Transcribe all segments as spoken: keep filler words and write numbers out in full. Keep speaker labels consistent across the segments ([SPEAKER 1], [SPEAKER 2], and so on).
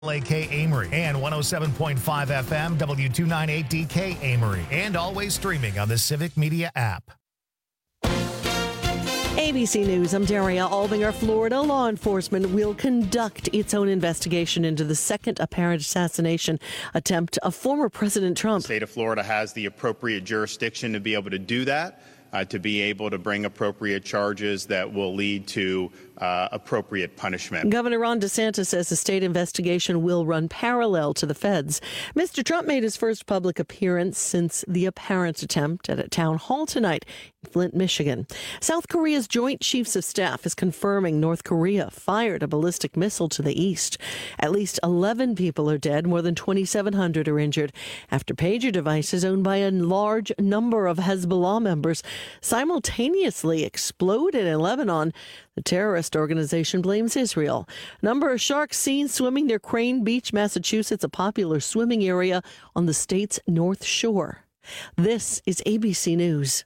[SPEAKER 1] L A K Amory and one oh seven point five F M W two ninety-eight D K Amory, and always streaming on the Civic Media app.
[SPEAKER 2] A B C News, I'm Daria Albinger. Florida law enforcement will conduct its own investigation into the second apparent assassination attempt of former President Trump.
[SPEAKER 3] The state of Florida has the appropriate jurisdiction to be able to do that, uh, to be able to bring appropriate charges that will lead to uh, appropriate punishment.
[SPEAKER 2] Governor Ron DeSantis says the state investigation will run parallel to the feds. Mister Trump made his first public appearance since the apparent attempt at a town hall tonight in Flint, Michigan. South Korea's Joint Chiefs of Staff is confirming North Korea fired a ballistic missile to the east. At least eleven people are dead, more than twenty-seven hundred are injured after pager devices owned by a large number of Hezbollah members simultaneously exploded in Lebanon. The terrorist organization blames Israel. A number of sharks seen swimming near Crane Beach, Massachusetts, a popular swimming area on the state's North Shore. This is A B C News.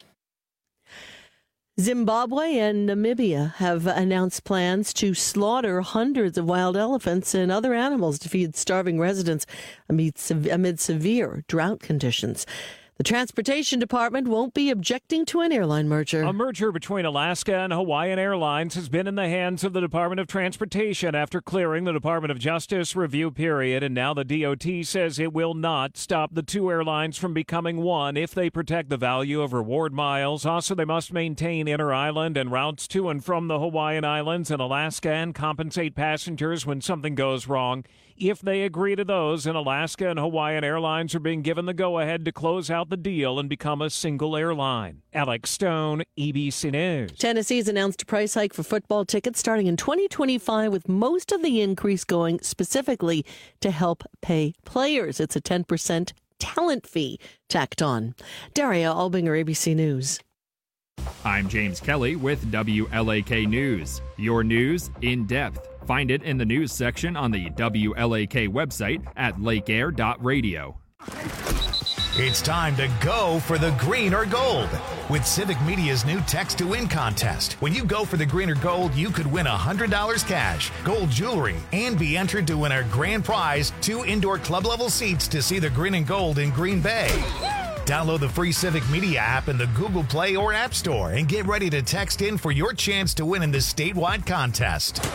[SPEAKER 2] Zimbabwe and Namibia have announced plans to slaughter hundreds of wild elephants and other animals to feed starving residents amid, amid severe drought conditions. The Transportation Department won't be objecting to an airline merger.
[SPEAKER 4] A merger between Alaska and Hawaiian Airlines has been in the hands of the Department of Transportation after clearing the Department of Justice review period, and now the D O T says it will not stop the two airlines from becoming one if they protect the value of reward miles. Also, they must maintain inter-island and routes to and from the Hawaiian Islands and Alaska and compensate passengers when something goes wrong. If they agree to those, and Alaska and Hawaiian Airlines are being given the go-ahead to close out the deal and become a single airline. Alex Stone, A B C News.
[SPEAKER 2] Tennessee's announced a price hike for football tickets starting in twenty twenty-five, with most of the increase going specifically to help pay players. It's a ten percent talent fee tacked on. Daria Albinger, A B C News.
[SPEAKER 5] I'm James Kelly with W L A K News. Your news in depth. Find it in the news section on the W L A K website at lake air dot radio.
[SPEAKER 1] It's time to go for the green or gold with Civic Media's new Text to Win contest. When you go for the green or gold, you could win one hundred dollars cash, gold jewelry, and be entered to win our grand prize, two indoor club-level seats to see the green and gold in Green Bay. Download the free Civic Media app in the Google Play or App Store and get ready to text in for your chance to win in this statewide contest.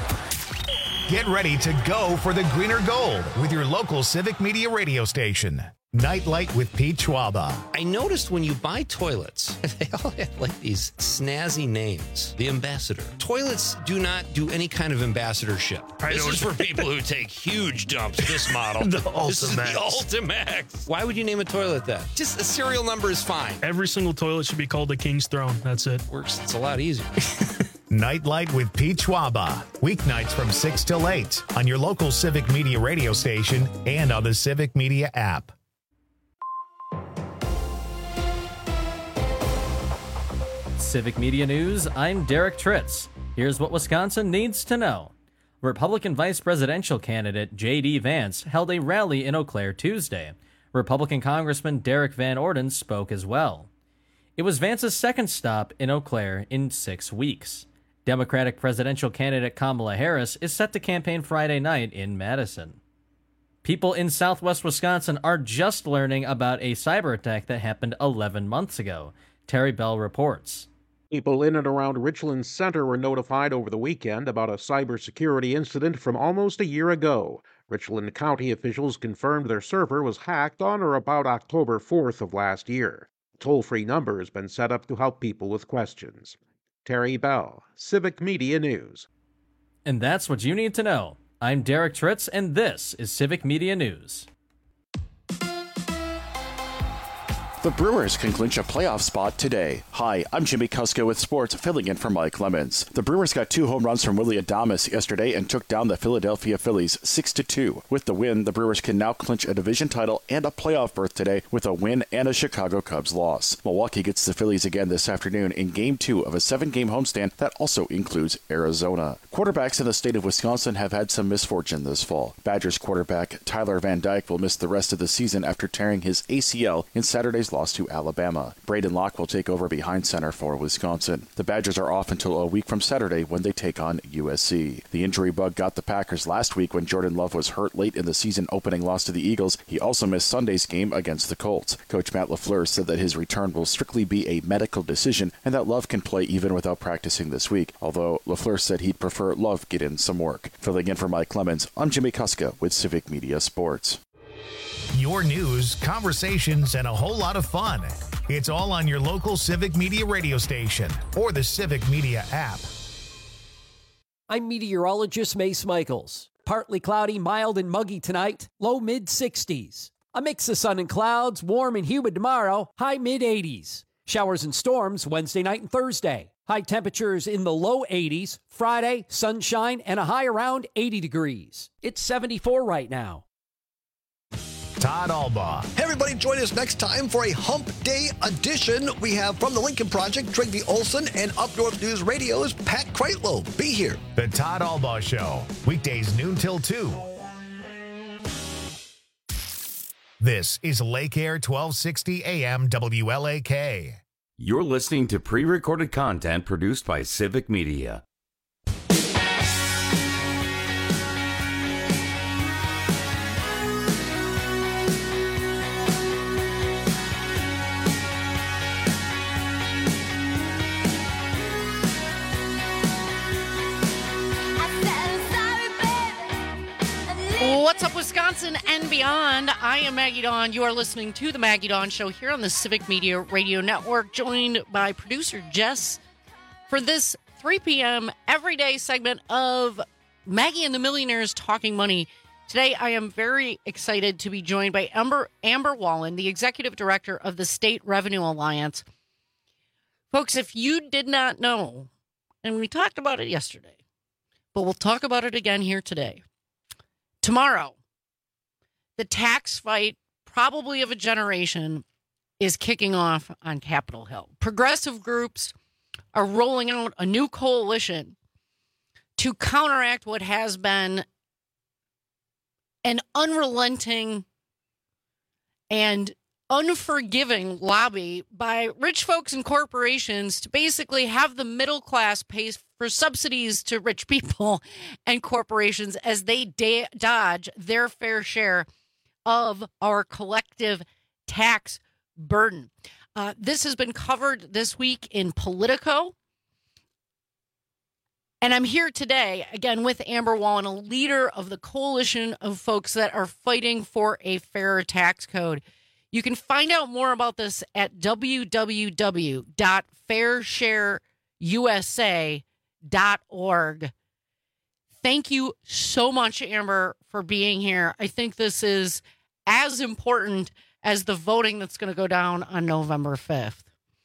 [SPEAKER 1] Get ready to go for the green or gold with your local Civic Media radio station. Nightlight with Pete Schwaba.
[SPEAKER 6] I noticed when you buy toilets, they all have like these snazzy names. The Ambassador. Toilets do not do any kind of ambassadorship. I this is for people who take huge dumps. This model.
[SPEAKER 7] the
[SPEAKER 6] This is the
[SPEAKER 7] Ultimax.
[SPEAKER 6] Ultimax. Why would you name a toilet that? Just a serial number is fine.
[SPEAKER 7] Every single toilet should be called the King's Throne. That's it.
[SPEAKER 6] Works. It's a lot easier.
[SPEAKER 1] Nightlight with Pete Schwaba. Weeknights from six till eight on your local Civic Media radio station and on the Civic Media app.
[SPEAKER 8] Civic Media News, I'm Derek Tritz. Here's what Wisconsin needs to know. Republican vice presidential candidate J D Vance held a rally in Eau Claire Tuesday. Republican Congressman Derek Van Orden spoke as well. It was Vance's second stop in Eau Claire in six weeks. Democratic presidential candidate Kamala Harris is set to campaign Friday night in Madison. People in southwest Wisconsin are just learning about a cyber attack that happened eleven months ago. Terry Bell reports.
[SPEAKER 9] People in and around Richland Center were notified over the weekend about a cybersecurity incident from almost a year ago. Richland County officials confirmed their server was hacked on or about October fourth of last year. A toll-free number has been set up to help people with questions. Terry Bell, Civic Media News.
[SPEAKER 8] And that's what you need to know. I'm Derek Tritz, and this is Civic Media News.
[SPEAKER 10] The Brewers can clinch a playoff spot today. Hi, I'm Jimmy Kusko with sports, filling in for Mike Lemons. The Brewers got two home runs from Willy Adames yesterday and took down the Philadelphia Phillies six to two. With the win, the Brewers can now clinch a division title and a playoff berth today with a win and a Chicago Cubs loss. Milwaukee gets the Phillies again this afternoon in Game two of a seven-game homestand that also includes Arizona. Quarterbacks in the state of Wisconsin have had some misfortune this fall. Badgers quarterback Tyler Van Dyke will miss the rest of the season after tearing his A C L in Saturday's Badgers lost to Alabama. Braden Locke will take over behind center for Wisconsin. The Badgers are off until a week from Saturday when they take on U S C. The injury bug got the Packers last week when Jordan Love was hurt late in the season opening loss to the Eagles. He also missed Sunday's game against the Colts. Coach Matt LaFleur said that his return will strictly be a medical decision and that Love can play even without practicing this week, although LaFleur said he'd prefer Love get in some work. Filling in for Mike Clemens, I'm Jimmy Kuska with Civic Media Sports.
[SPEAKER 1] Your news, conversations, and a whole lot of fun. It's all on your local Civic Media radio station or the Civic Media app.
[SPEAKER 11] I'm meteorologist Mace Michaels. Partly cloudy, mild, and muggy tonight, low mid sixties. A mix of sun and clouds, warm and humid tomorrow, high mid eighties. Showers and storms Wednesday night and Thursday. High temperatures in the low eighties. Friday, sunshine and a high around eighty degrees. It's seventy-four right now.
[SPEAKER 1] Todd Albaugh.
[SPEAKER 12] Hey, everybody, join us next time for a Hump Day edition. We have from the Lincoln Project, Trygve Olson, and Up North News Radio's Pat Kreitlow. Be here.
[SPEAKER 1] The Todd Albaugh Show, weekdays noon till two. This is Lake Air twelve sixty A M W L A K.
[SPEAKER 13] You're listening to pre-recorded content produced by Civic Media.
[SPEAKER 14] What's up, Wisconsin and beyond? I am Maggie Dawn. You are listening to the Maggie Dawn Show here on the Civic Media Radio Network, joined by producer Jess for this three p.m. everyday segment of Maggie and the Millionaires Talking Money. Today, I am very excited to be joined by Amber, Amber Wallen, the executive director of the State Revenue Alliance. Folks, if you did not know, and we talked about it yesterday, but we'll talk about it again here today. Tomorrow, the tax fight, probably of a generation, is kicking off on Capitol Hill. Progressive groups are rolling out a new coalition to counteract what has been an unrelenting and unforgiving lobby by rich folks and corporations to basically have the middle class pay for subsidies to rich people and corporations as they da- dodge their fair share of our collective tax burden. Uh, this has been covered this week in Politico. And I'm here today, again, with Amber Wallen, a leader of the coalition of folks that are fighting for a fairer tax code. You can find out more about this at w w w dot fair share u s a dot org. Thank you so much, Amber, for being here. I think this is as important as the voting that's going to go down on November fifth.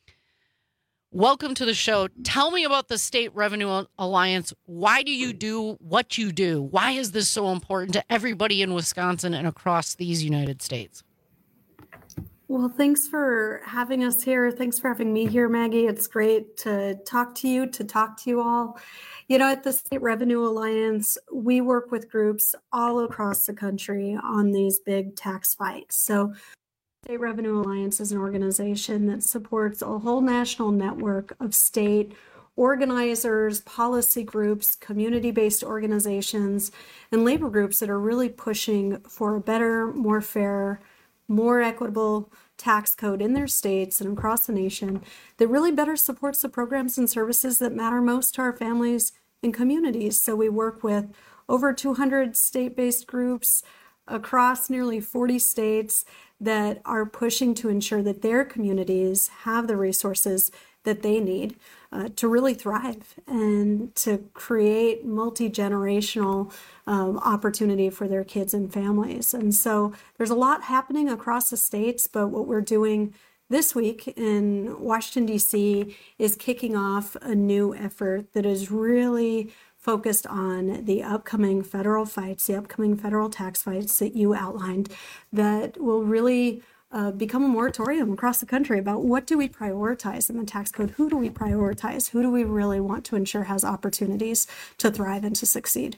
[SPEAKER 14] Welcome to the show. Tell me about the State Revenue Alliance. Why do you do what you do? Why is this so important to everybody in Wisconsin and across these United States?
[SPEAKER 15] Well, thanks for having us here. Thanks for having me here, Maggie. It's great to talk to you, to talk to you all. You know, at the State Revenue Alliance, we work with groups all across the country on these big tax fights. So State Revenue Alliance is an organization that supports a whole national network of state organizers, policy groups, community-based organizations, and labor groups that are really pushing for a better, more fair, more equitable tax code in their states and across the nation that really better supports the programs and services that matter most to our families and communities. So we work with over two hundred state-based groups across nearly forty states that are pushing to ensure that their communities have the resources that they need uh, to really thrive and to create multi-generational um, opportunity for their kids and families. And so there's a lot happening across the states, but what we're doing this week in Washington, D C is kicking off a new effort that is really focused on the upcoming federal fights, the upcoming federal tax fights that you outlined, that will really Uh, become a moratorium across the country about what do we prioritize in the tax code? Who do we prioritize? Who do we really want to ensure has opportunities to thrive and to succeed?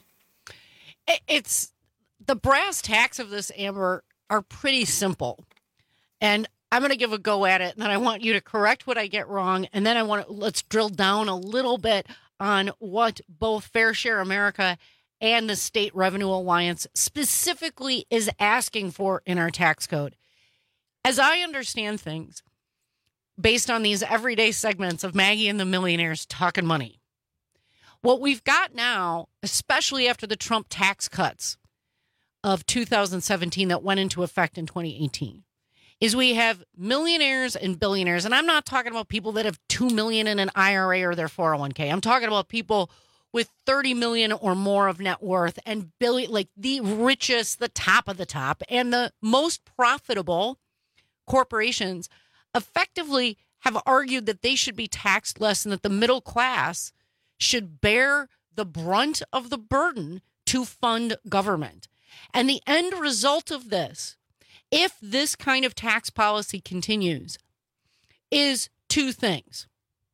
[SPEAKER 14] It's the brass tacks of this, Amber, are pretty simple. And I'm going to give a go at it, and then I want you to correct what I get wrong, and then I want to, let's drill down a little bit on what both Fair Share America and the State Revenue Alliance specifically is asking for in our tax code. As I understand things, based on these everyday segments of Maggie and the Millionaires Talking Money, what we've got now, especially after the Trump tax cuts of two thousand seventeen that went into effect in twenty eighteen, is we have millionaires and billionaires. And I'm not talking about people that have two million dollars in an I R A or their four oh one k. I'm talking about people with thirty million dollars or more of net worth and billion, like the richest, the top of the top, and the most profitable corporations effectively have argued that they should be taxed less and that the middle class should bear the brunt of the burden to fund government. And the end result of this, if this kind of tax policy continues, is two things.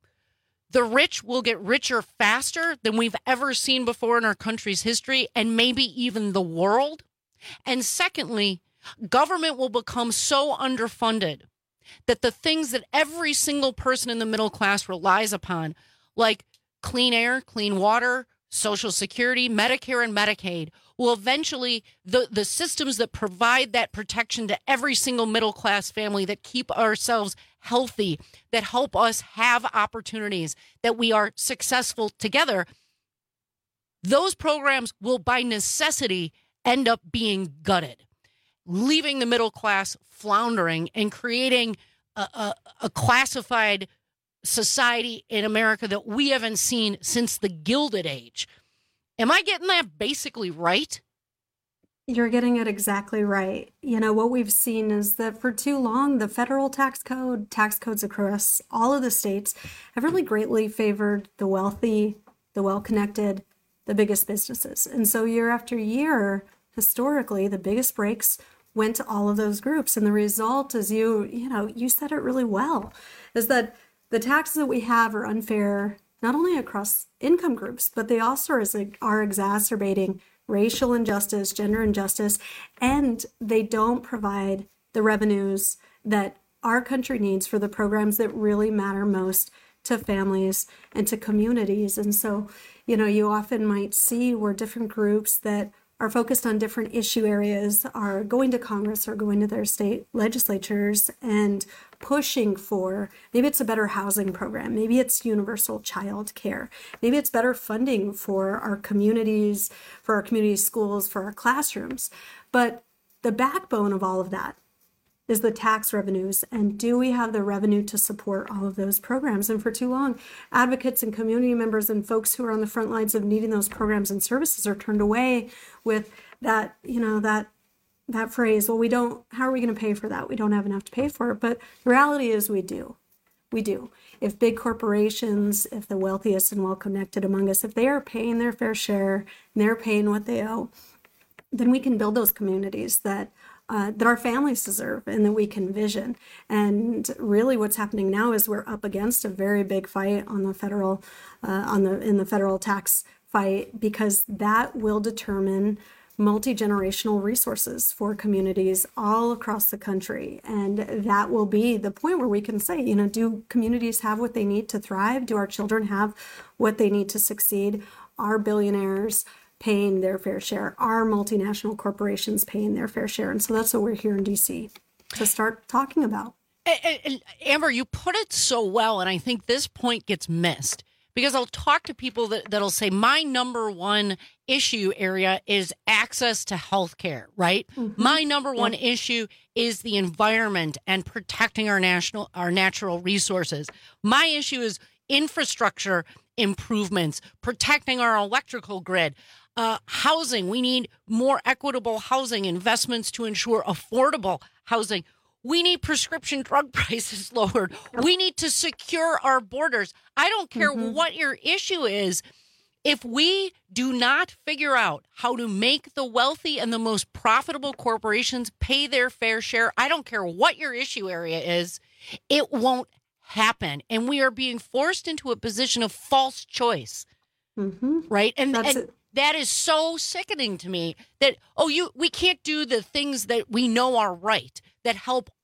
[SPEAKER 14] The rich will get richer faster than we've ever seen before in our country's history, and maybe even the world. And secondly, government will become so underfunded that the things that every single person in the middle class relies upon, like clean air, clean water, Social Security, Medicare, and Medicaid, will eventually, the, the systems that provide that protection to every single middle class family, that keep ourselves healthy, that help us have opportunities, that we are successful together, those programs will by necessity end up being gutted, leaving the middle class floundering and creating a, a, a classified society in America that we haven't seen since the Gilded Age. Am I getting that basically right?
[SPEAKER 15] You're getting it exactly right. You know, what we've seen is that for too long, the federal tax code, tax codes across all of the states have really greatly favored the wealthy, the well-connected, the biggest businesses. And so year after year, historically, the biggest breaks went to all of those groups. And the result is you, you know, you said it really well, is that the taxes that we have are unfair, not only across income groups, but they also are, are exacerbating racial injustice, gender injustice, and they don't provide the revenues that our country needs for the programs that really matter most to families and to communities. And so, you know, you often might see where different groups that are focused on different issue areas are going to Congress or going to their state legislatures and pushing for, maybe it's a better housing program, maybe it's universal child care, maybe it's better funding for our communities, for our community schools, for our classrooms. But the backbone of all of that is the tax revenues. And do we have the revenue to support all of those programs? And for too long, advocates and community members and folks who are on the front lines of needing those programs and services are turned away with that, you know, that that phrase, well, we don't, how are we going to pay for that? We don't have enough to pay for it. But the reality is we do. We do. If big corporations, if the wealthiest and well-connected among us, if they are paying their fair share and they're paying what they owe, then we can build those communities that Uh, that our families deserve and that we can vision. And really what's happening now is we're up against a very big fight on the federal, uh, on the in the federal tax fight, because that will determine multi-generational resources for communities all across the country. And that will be the point where we can say, you know, do communities have what they need to thrive? Do our children have what they need to succeed? Are billionaires paying their fair share? Are multinational corporations paying their fair share? And so that's what we're here in D C to start talking about.
[SPEAKER 14] And, and Amber, you put it so well, and I think this point gets missed, because I'll talk to people that, that'll say my number one issue area is access to health care, right? Mm-hmm. My number one yeah. issue is the environment and protecting our national, our natural resources. My issue is infrastructure improvements, protecting our electrical grid. Uh, housing, we need more equitable housing, investments to ensure affordable housing. We need prescription drug prices lowered. We need to secure our borders. I don't care mm-hmm. what your issue is. If we do not figure out how to make the wealthy and the most profitable corporations pay their fair share, I don't care what your issue area is, it won't happen. And we are being forced into a position of false choice, mm-hmm. right? And,
[SPEAKER 15] That's
[SPEAKER 14] and
[SPEAKER 15] it.
[SPEAKER 14] That is so sickening to me that, oh, you we can't do the things that we know are right, that help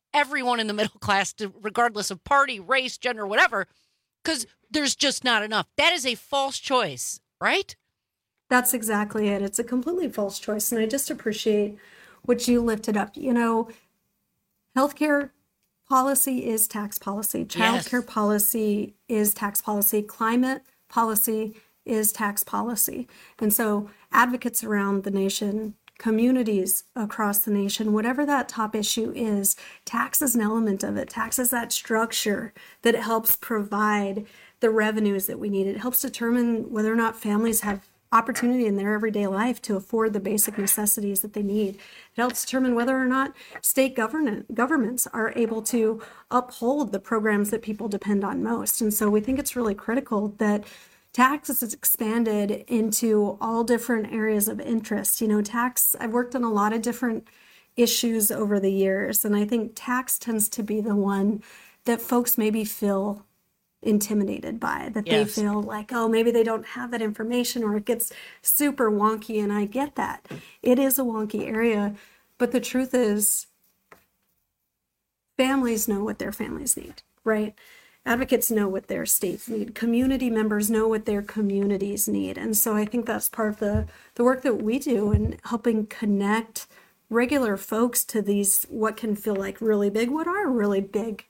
[SPEAKER 14] everyone in the middle class, to, regardless of party, race, gender, whatever, because there's just not enough. That is a false choice, right?
[SPEAKER 15] That's exactly it. It's a completely false choice. And I just appreciate what you lifted up. You know, healthcare policy is tax policy. Childcare yes. policy is tax policy. Climate policy is tax policy. And so advocates around the nation, communities across the nation, whatever that top issue is, tax is an element of it. Tax is that structure that helps provide the revenues that we need. It helps determine whether or not families have opportunity in their everyday life to afford the basic necessities that they need. It helps determine whether or not state government governments are able to uphold the programs that people depend on most. And so we think it's really critical that tax is expanded into all different areas of interest. You know, tax, I've worked on a lot of different issues over the years, and I think tax tends to be the one that folks maybe feel intimidated by, that yes. they feel like, oh, maybe they don't have that information, or it gets super wonky. And I get that. It is a wonky area. But the truth is, families know what their families need, right? Advocates know what their states need. Community members know what their communities need. And so I think that's part of the, the work that we do in helping connect regular folks to these, what can feel like really big, what are really big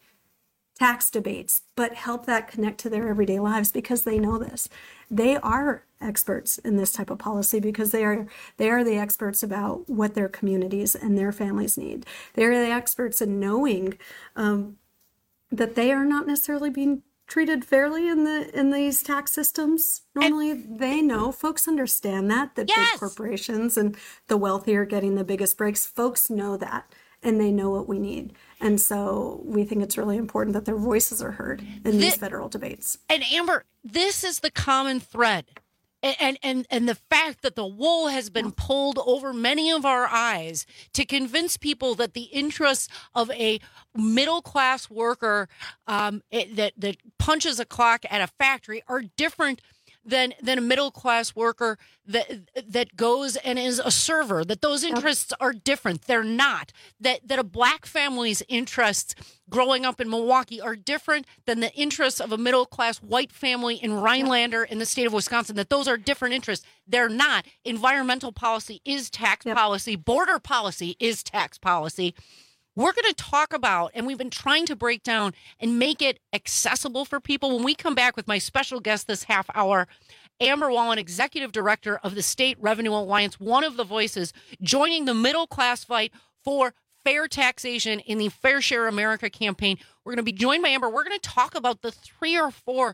[SPEAKER 15] tax debates, but help that connect to their everyday lives, because they know this. They are experts in this type of policy, because they are they are the experts about what their communities and their families need. They are the experts in knowing um, that they are not necessarily being treated fairly in the in these tax systems. Normally, and they know, folks understand that, that yes. big corporations and the wealthy are getting the biggest breaks. Folks know that, and they know what we need. And so we think it's really important that their voices are heard in these the, federal debates.
[SPEAKER 14] And Amber, this is the common thread. And, and and the fact that the wool has been pulled over many of our eyes to convince people that the interests of a middle-class worker um, it, that, that punches a clock at a factory are different than than a middle-class worker that that goes and is a server, that those interests are different. They're not. That that a black family's interests growing up in Milwaukee are different than the interests of a middle-class white family in Rhinelander in the state of Wisconsin, that those are different interests. They're not. Environmental policy is tax yep. policy. Border policy is tax policy. We're going to talk about, and we've been trying to break down and make it accessible for people. When we come back with my special guest this half hour, Amber Wallen, Executive Director of the State Revenue Alliance, one of the voices joining the middle class fight for fair taxation in the Fair Share America campaign. We're going to be joined by Amber. We're going to talk about the three or four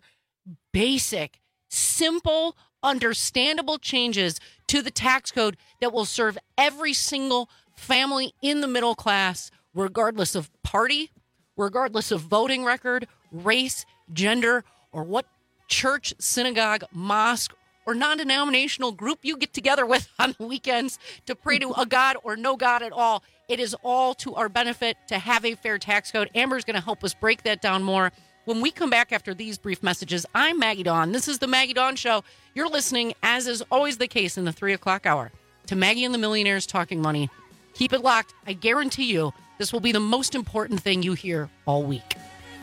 [SPEAKER 14] basic, simple, understandable changes to the tax code that will serve every single family in the middle class, regardless of party, regardless of voting record, race, gender, or what church, synagogue, mosque, or non-denominational group you get together with on the weekends to pray to a God or no God at all. It is all to our benefit to have a fair tax code. Amber's going to help us break that down more when we come back after these brief messages. I'm Maggie Dawn. This is the Maggie Dawn Show. You're listening, as is always the case in the three o'clock hour, to Maggie and the Millionaires Talking Money. Keep it locked. I guarantee you this will be the most important thing you hear all week.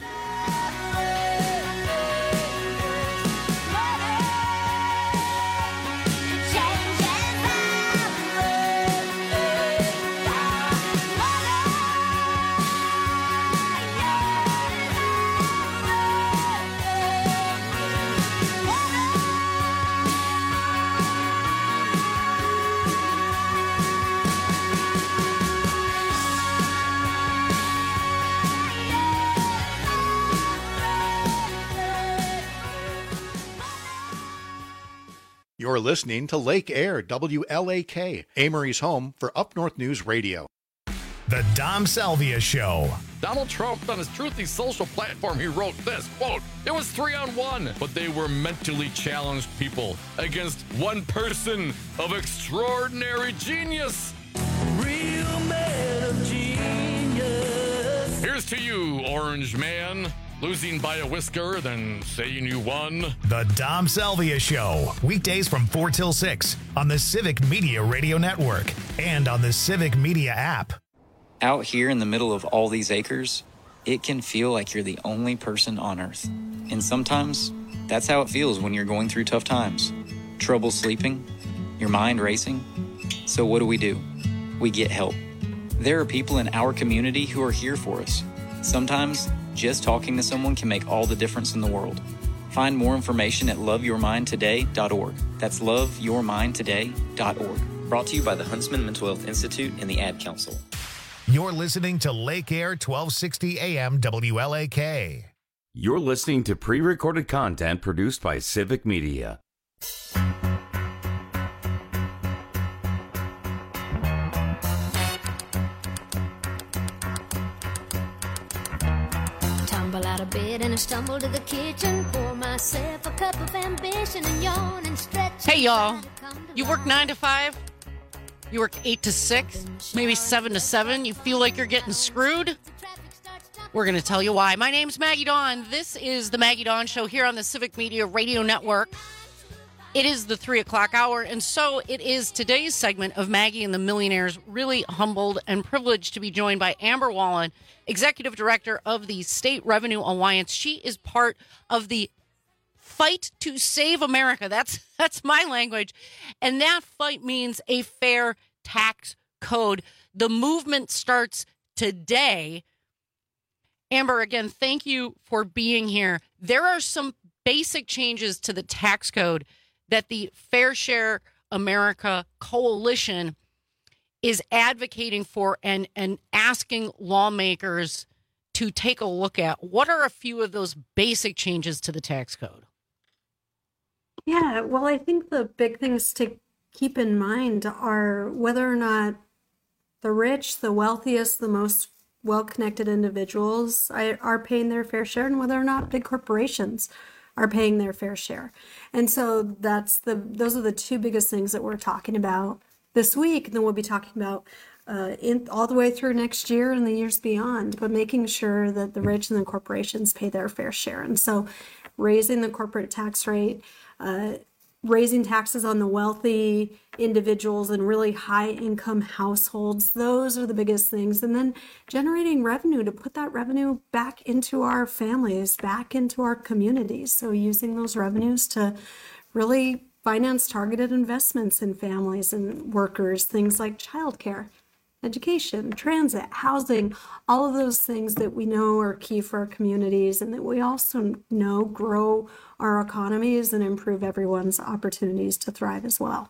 [SPEAKER 16] You're listening to Lake Air, W L A K, Amory's home for Up North News Radio.
[SPEAKER 1] The Dom Salvia Show.
[SPEAKER 17] Donald Trump, on his Truthy social platform, he wrote this, quote, "It was three on one, but they were mentally challenged people against one person of extraordinary genius." Real man of genius. Here's to you, Orange Man. Losing by a whisker, then saying you won.
[SPEAKER 1] The Dom Salvia Show. Weekdays from four till six on the Civic Media Radio Network and on the Civic Media app.
[SPEAKER 18] Out here in the middle of all these acres, it can feel like you're the only person on Earth. And sometimes, that's how it feels when you're going through tough times. Trouble sleeping, your mind racing. So what do we do? We get help. There are people in our community who are here for us. Sometimes, just talking to someone can make all the difference in the world. Find more information at love your mind today dot org. That's love your mind today dot org. Brought to you by the Huntsman Mental Health Institute and the Ad Council.
[SPEAKER 1] You're listening to Lake Air twelve sixty A M W L A K.
[SPEAKER 13] You're listening to pre-recorded content produced by Civic Media.
[SPEAKER 19] Tumble out of bed and I stumble to the kitchen, pour myself a cup of ambition and yawn and stretch.
[SPEAKER 14] Hey, y'all. You work nine to five? You work eight to six? Maybe seven to seven? You feel like you're getting screwed? We're going to tell you why. My name's Maggie Dawn. This is the Maggie Dawn Show here on the Civic Media Radio Network. It is the three o'clock hour, and so it is today's segment of Maggie and the Millionaires. Really humbled and privileged to be joined by Amber Wallen, Executive Director of the State Revenue Alliance. She is part of the Fight to Save America. That's that's my language. And that fight means a fair tax code. The movement starts today. Amber, again, thank you for being here. There are some basic changes to the tax code that the Fair Share America Coalition is advocating for and, and asking lawmakers to take a look at. What are a few of those basic changes to the tax code?
[SPEAKER 15] Yeah, well, I think the big things to keep in mind are whether or not the rich, the wealthiest, the most well-connected individuals are paying their fair share, and whether or not big corporations are paying their fair share. And so that's the those are the two biggest things that we're talking about this week, and then we'll be talking about uh, in all the way through next year and the years beyond, but making sure that the rich and the corporations pay their fair share. And so raising the corporate tax rate, uh, raising taxes on the wealthy individuals and really high income households, those are the biggest things. And then generating revenue to put that revenue back into our families, back into our communities. So using those revenues to really finance targeted investments in families and workers, things like childcare, education, transit, housing, all of those things that we know are key for our communities and that we also know grow our economies and improve everyone's opportunities to thrive as well.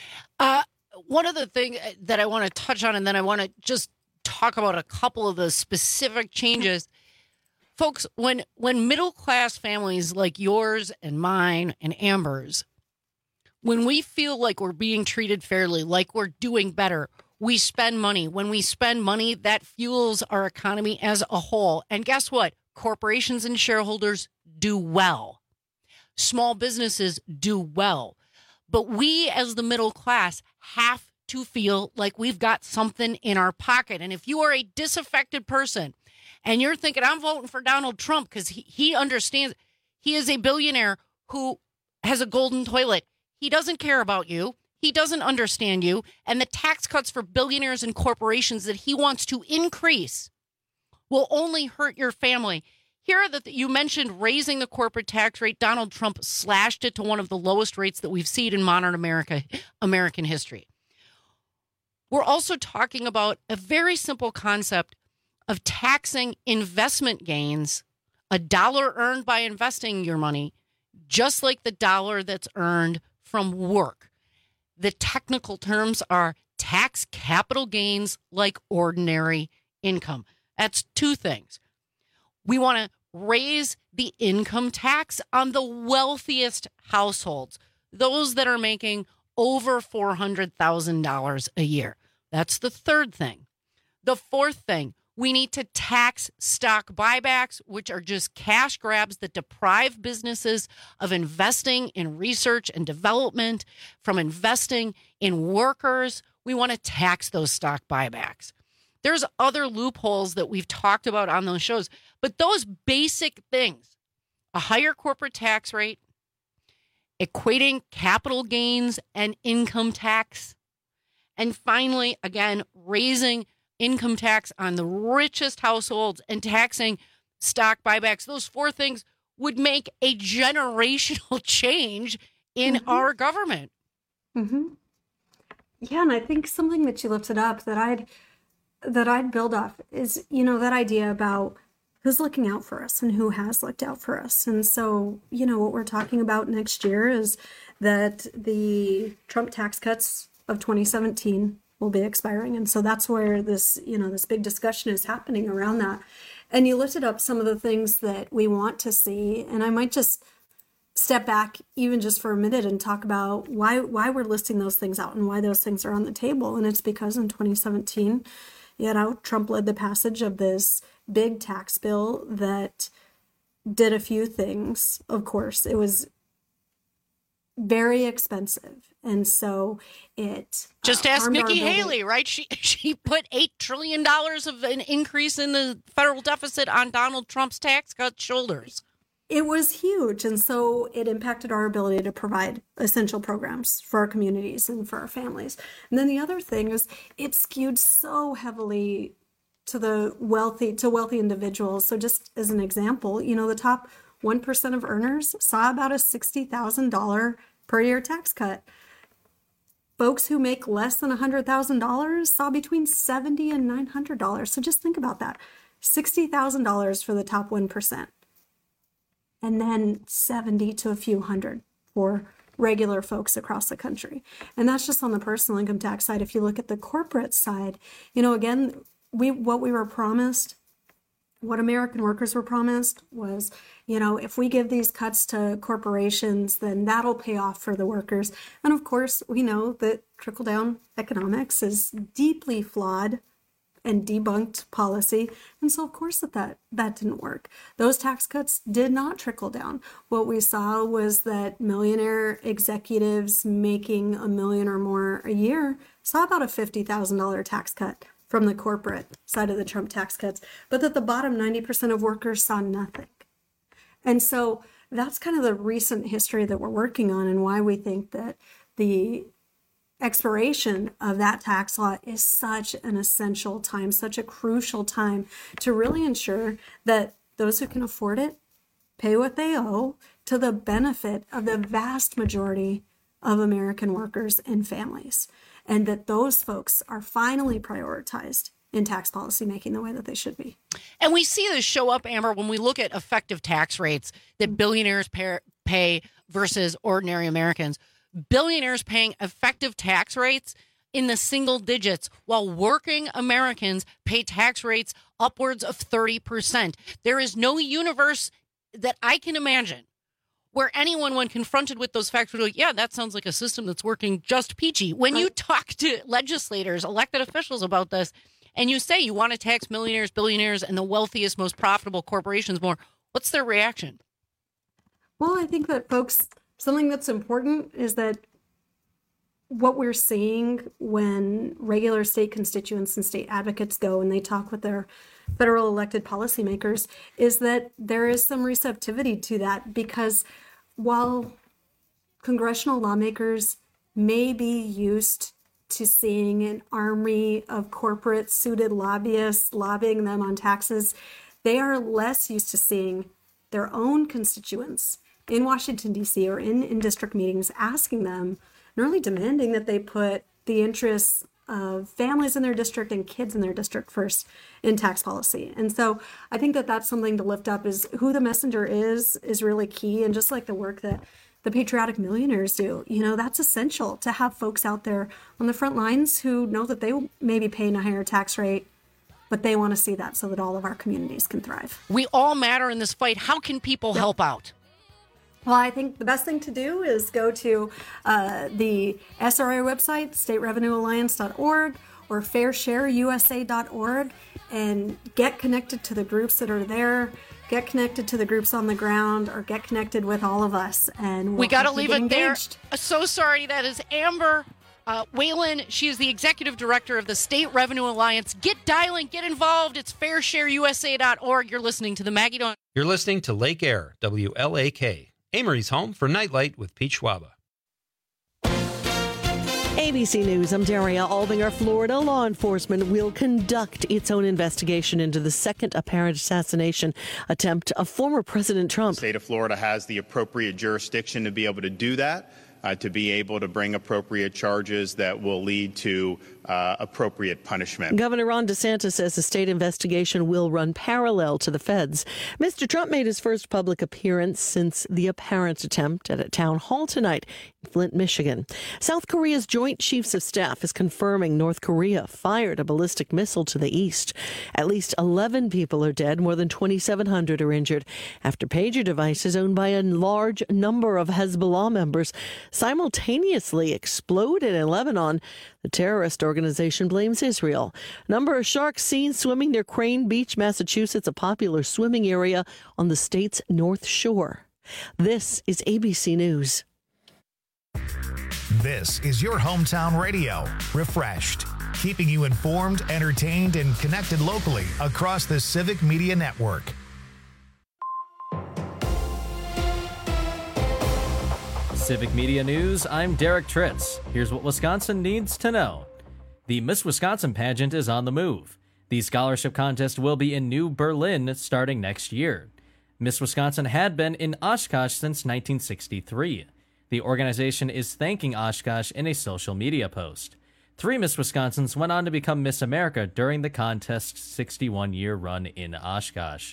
[SPEAKER 14] Uh, one of the things that I want to touch on, and then I want to just talk about a couple of the specific changes. Folks, when when middle-class families like yours and mine and Amber's, when we feel like we're being treated fairly, like we're doing better, we spend money. When we spend money, that fuels our economy as a whole. And guess what? Corporations and shareholders do well. Small businesses do well. But we as the middle class have to feel like we've got something in our pocket. And if you are a disaffected person and you're thinking, I'm voting for Donald Trump because he, he understands, he is a billionaire who has a golden toilet. He doesn't care about you. He doesn't understand you. And the tax cuts for billionaires and corporations that he wants to increase will only hurt your family. Here are the, you mentioned raising the corporate tax rate. Donald Trump slashed it to one of the lowest rates that we've seen in modern America, American history. We're also talking about a very simple concept of taxing investment gains, a dollar earned by investing your money, just like the dollar that's earned from work. The technical terms are tax capital gains like ordinary income. That's two things. We want to raise the income tax on the wealthiest households, those that are making over four hundred thousand dollars a year. That's the third thing. The fourth thing, we need to tax stock buybacks, which are just cash grabs that deprive businesses of investing in research and development, from investing in workers. We want to tax those stock buybacks. There's other loopholes that we've talked about on those shows, but those basic things, a higher corporate tax rate, equating capital gains and income tax, and finally, again, raising income tax on the richest households, and taxing stock buybacks. Those four things would make a generational change in mm-hmm. our government.
[SPEAKER 15] Mm-hmm. Yeah, and I think something that you lifted up that I'd that I'd build off is, you know, that idea about who's looking out for us and who has looked out for us. And so, you know, what we're talking about next year is that the Trump tax cuts of twenty seventeen will be expiring. And so that's where this, you know, this big discussion is happening around that. And you lifted up some of the things that we want to see. And I might just step back even just for a minute and talk about why why we're listing those things out and why those things are on the table. And it's because in twenty seventeen, you know, Trump led the passage of this big tax bill that did a few things. Of course, it was very expensive. And so it
[SPEAKER 14] just uh, ask Nikki Haley, right? She she put eight trillion dollars of an increase in the federal deficit on Donald Trump's tax cut shoulders.
[SPEAKER 15] It was huge. And so it impacted our ability to provide essential programs for our communities and for our families. And then the other thing is it skewed so heavily to the wealthy, to wealthy individuals. So just as an example, you know, the top one percent of earners saw about a sixty thousand dollars per year tax cut. Folks who make less than one hundred thousand dollars saw between seventy thousand dollars and nine hundred dollars. So just think about that. sixty thousand dollars for the top one percent. And then seventy to a few hundred for regular folks across the country. And that's just on the personal income tax side. If you look at the corporate side, you know, again, we what we were promised, what American workers were promised was, you know, if we give these cuts to corporations, then that'll pay off for the workers. And of course, we know that trickle-down economics is deeply flawed and debunked policy. And so of course that, that that didn't work. Those tax cuts did not trickle down. What we saw was that millionaire executives making a million or more a year saw about a fifty thousand dollars tax cut from the corporate side of the Trump tax cuts, but that the bottom ninety percent of workers saw nothing. And so that's kind of the recent history that we're working on and why we think that the expiration of that tax law is such an essential time, such a crucial time to really ensure that those who can afford it pay what they owe to the benefit of the vast majority of American workers and families, and that those folks are finally prioritized in tax policy making the way that they should be.
[SPEAKER 14] And we see this show up, Amber, when we look at effective tax rates that billionaires pay, pay versus ordinary Americans. Billionaires paying effective tax rates in the single digits, while working Americans pay tax rates upwards of thirty percent. There is no universe that I can imagine where anyone, when confronted with those facts, would go, yeah, that sounds like a system that's working just peachy. When you talk to legislators, elected officials about this, and you say you want to tax millionaires, billionaires, and the wealthiest, most profitable corporations more, what's their reaction?
[SPEAKER 15] Well, I think that folks... Something that's important is that what we're seeing when regular state constituents and state advocates go and they talk with their federal elected policymakers is that there is some receptivity to that, because while congressional lawmakers may be used to seeing an army of corporate suited lobbyists lobbying them on taxes, they are less used to seeing their own constituents in Washington, D C or in, in district meetings asking them and really demanding that they put the interests of families in their district and kids in their district first in tax policy. And so I think that that's something to lift up, is who the messenger is, is really key. And just like the work that the patriotic millionaires do, you know, that's essential to have folks out there on the front lines who know that they may be paying a higher tax rate, but they want to see that so that all of our communities can thrive.
[SPEAKER 14] We all matter in this fight. How can people yep. help out?
[SPEAKER 15] Well, I think the best thing to do is go to uh, the S R A website, state revenue alliance dot org or fair share U S A dot org, and get connected to the groups that are there, get connected to the groups on the ground, or get connected with all of us. And we'll
[SPEAKER 14] we got to leave it there. So sorry. That is Amber uh, Whalen. She is the executive director of the State Revenue Alliance. Get dialing, get involved. It's fair share U S A dot org. You're listening to the Maggie Dawn.
[SPEAKER 6] You're listening to Lake Air, W L A K. Amory's home for Nightlight with Pete Schwaba.
[SPEAKER 2] A B C News, I'm Daria Albinger. Florida law enforcement will conduct its own investigation into the second apparent assassination attempt of former President Trump.
[SPEAKER 3] The state of Florida has the appropriate jurisdiction to be able to do that, uh, to be able to bring appropriate charges that will lead to uh, appropriate punishment.
[SPEAKER 2] Governor Ron DeSantis says the state investigation will run parallel to the feds. Mister Trump made his first public appearance since the apparent attempt at a town hall tonight in Flint, Michigan. South Korea's Joint Chiefs of Staff is confirming North Korea fired a ballistic missile to the east. At least eleven people are dead, more than twenty-seven hundred are injured after pager devices owned by a large number of Hezbollah members simultaneously exploded in Lebanon. The terrorist organization blames Israel. A number of sharks seen swimming near Crane Beach, Massachusetts, a popular swimming area on the state's North Shore. This is A B C News.
[SPEAKER 1] This is your hometown radio, Refreshed, keeping you informed, entertained, and connected locally across the Civic Media Network.
[SPEAKER 8] Civic Media News, I'm Derek Tritz. Here's what Wisconsin needs to know. The Miss Wisconsin pageant is on the move. The scholarship contest will be in New Berlin starting next year. Miss Wisconsin had been in Oshkosh since nineteen sixty-three. The organization is thanking Oshkosh in a social media post. Three Miss Wisconsins went on to become Miss America during the contest's sixty-one-year run in Oshkosh.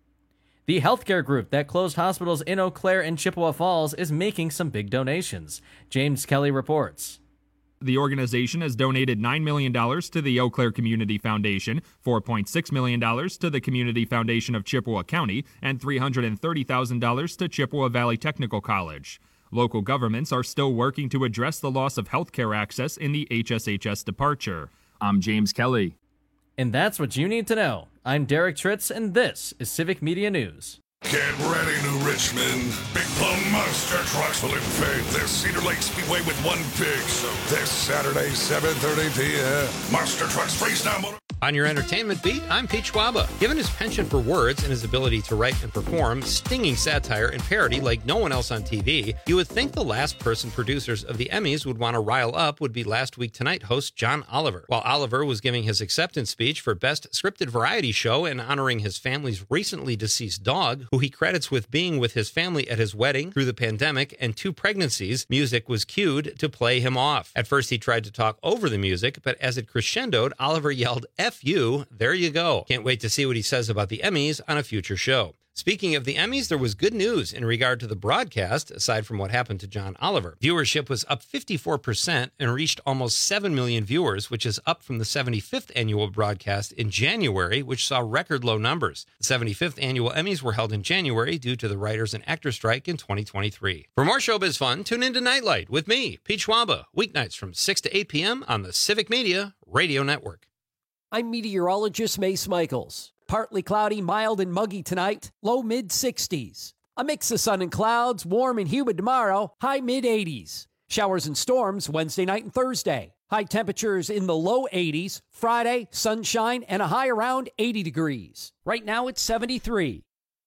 [SPEAKER 8] The healthcare group that closed hospitals in Eau Claire and Chippewa Falls is making some big donations. James Kelly reports.
[SPEAKER 5] The organization has donated nine million dollars to the Eau Claire Community Foundation, four point six million dollars to the Community Foundation of Chippewa County, and three hundred thirty thousand dollars to Chippewa Valley Technical College. Local governments are still working to address the loss of healthcare access in the H S H S departure. I'm James Kelly.
[SPEAKER 8] And that's what you need to know. I'm Derek Tritz, and this is Civic Media News.
[SPEAKER 20] Get ready, New Richmond. Big Plum Monster Trucks will invade the Cedar Lake Speedway with one big show. This Saturday, seven thirty p.m. Monster Trucks Freestyle Motor.
[SPEAKER 6] On your entertainment beat, I'm Pete Schwaba. Given his penchant for words and his ability to write and perform stinging satire and parody like no one else on T V, you would think the last person producers of the Emmys would want to rile up would be Last Week Tonight host John Oliver. While Oliver was giving his acceptance speech for Best Scripted Variety Show and honoring his family's recently deceased dog, who he credits with being with his family at his wedding through the pandemic and two pregnancies, music was cued to play him off. At first he tried to talk over the music, but as it crescendoed, Oliver yelled, F you, there you go. Can't wait to see what he says about the Emmys on a future show. Speaking of the Emmys, there was good news in regard to the broadcast, aside from what happened to John Oliver. Viewership was up fifty-four percent and reached almost seven million viewers, which is up from the seventy-fifth annual broadcast in January, which saw record low numbers. The seventy-fifth annual Emmys were held in January due to the writers and actors strike in twenty twenty-three. For more showbiz fun, tune into Nightlight with me, Pete Schwaba, weeknights from six to eight p.m. on the Civic Media Radio Network.
[SPEAKER 11] I'm meteorologist Mace Michaels. Partly cloudy, mild, and muggy tonight. Low mid sixties. A mix of sun and clouds, warm and humid tomorrow. High mid eighties. Showers and storms Wednesday night and Thursday. High temperatures in the low eighties. Friday, sunshine and a high around eighty degrees. Right now it's seventy-three.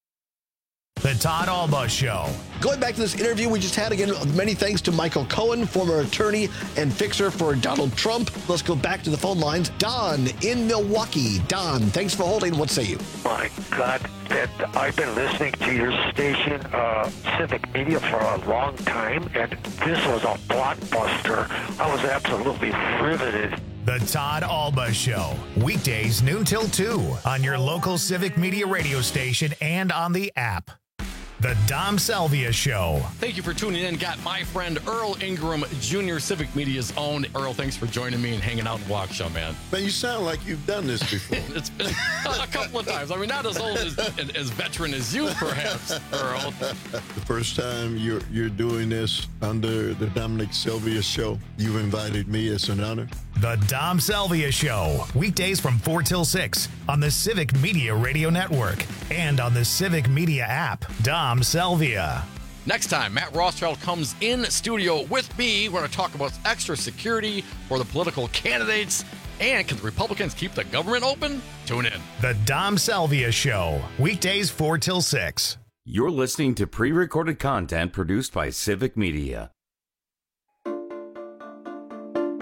[SPEAKER 1] The Todd Alba Show.
[SPEAKER 12] Going back to this interview we just had, again, many thanks to Michael Cohen, former attorney and fixer for Donald Trump. Let's go back to the phone lines. Don in Milwaukee. Don, thanks for holding. What say you?
[SPEAKER 21] My God, that I've been listening to your station, uh, Civic Media, for a long time, and this was a blockbuster. I was absolutely riveted.
[SPEAKER 1] The Todd Alba Show. Weekdays noon till two on your local Civic Media radio station and on the app. The Dom Salvia Show.
[SPEAKER 17] Thank you for tuning in. Got my friend Earl Ingram Junior, Civic Media's own. Earl, thanks for joining me and hanging out in Waukesha, man.
[SPEAKER 22] Man, you sound like you've done this before.
[SPEAKER 17] It's been a couple of times. I mean, not as old as, as veteran as you, perhaps, Earl.
[SPEAKER 22] The first time you're you're doing this under the Dominic Salvia Show, you invited me. It's an honor.
[SPEAKER 1] The Dom Salvia Show. Weekdays from four till six on the Civic Media Radio Network and on the Civic Media app. Dom Salvia.
[SPEAKER 17] Next time, Matt Rothschild comes in studio with me. We're going to talk about extra security for the political candidates. And can the Republicans keep the government open? Tune in.
[SPEAKER 1] The Dom Salvia Show. Weekdays four till six.
[SPEAKER 13] You're listening to pre-recorded content produced by Civic Media.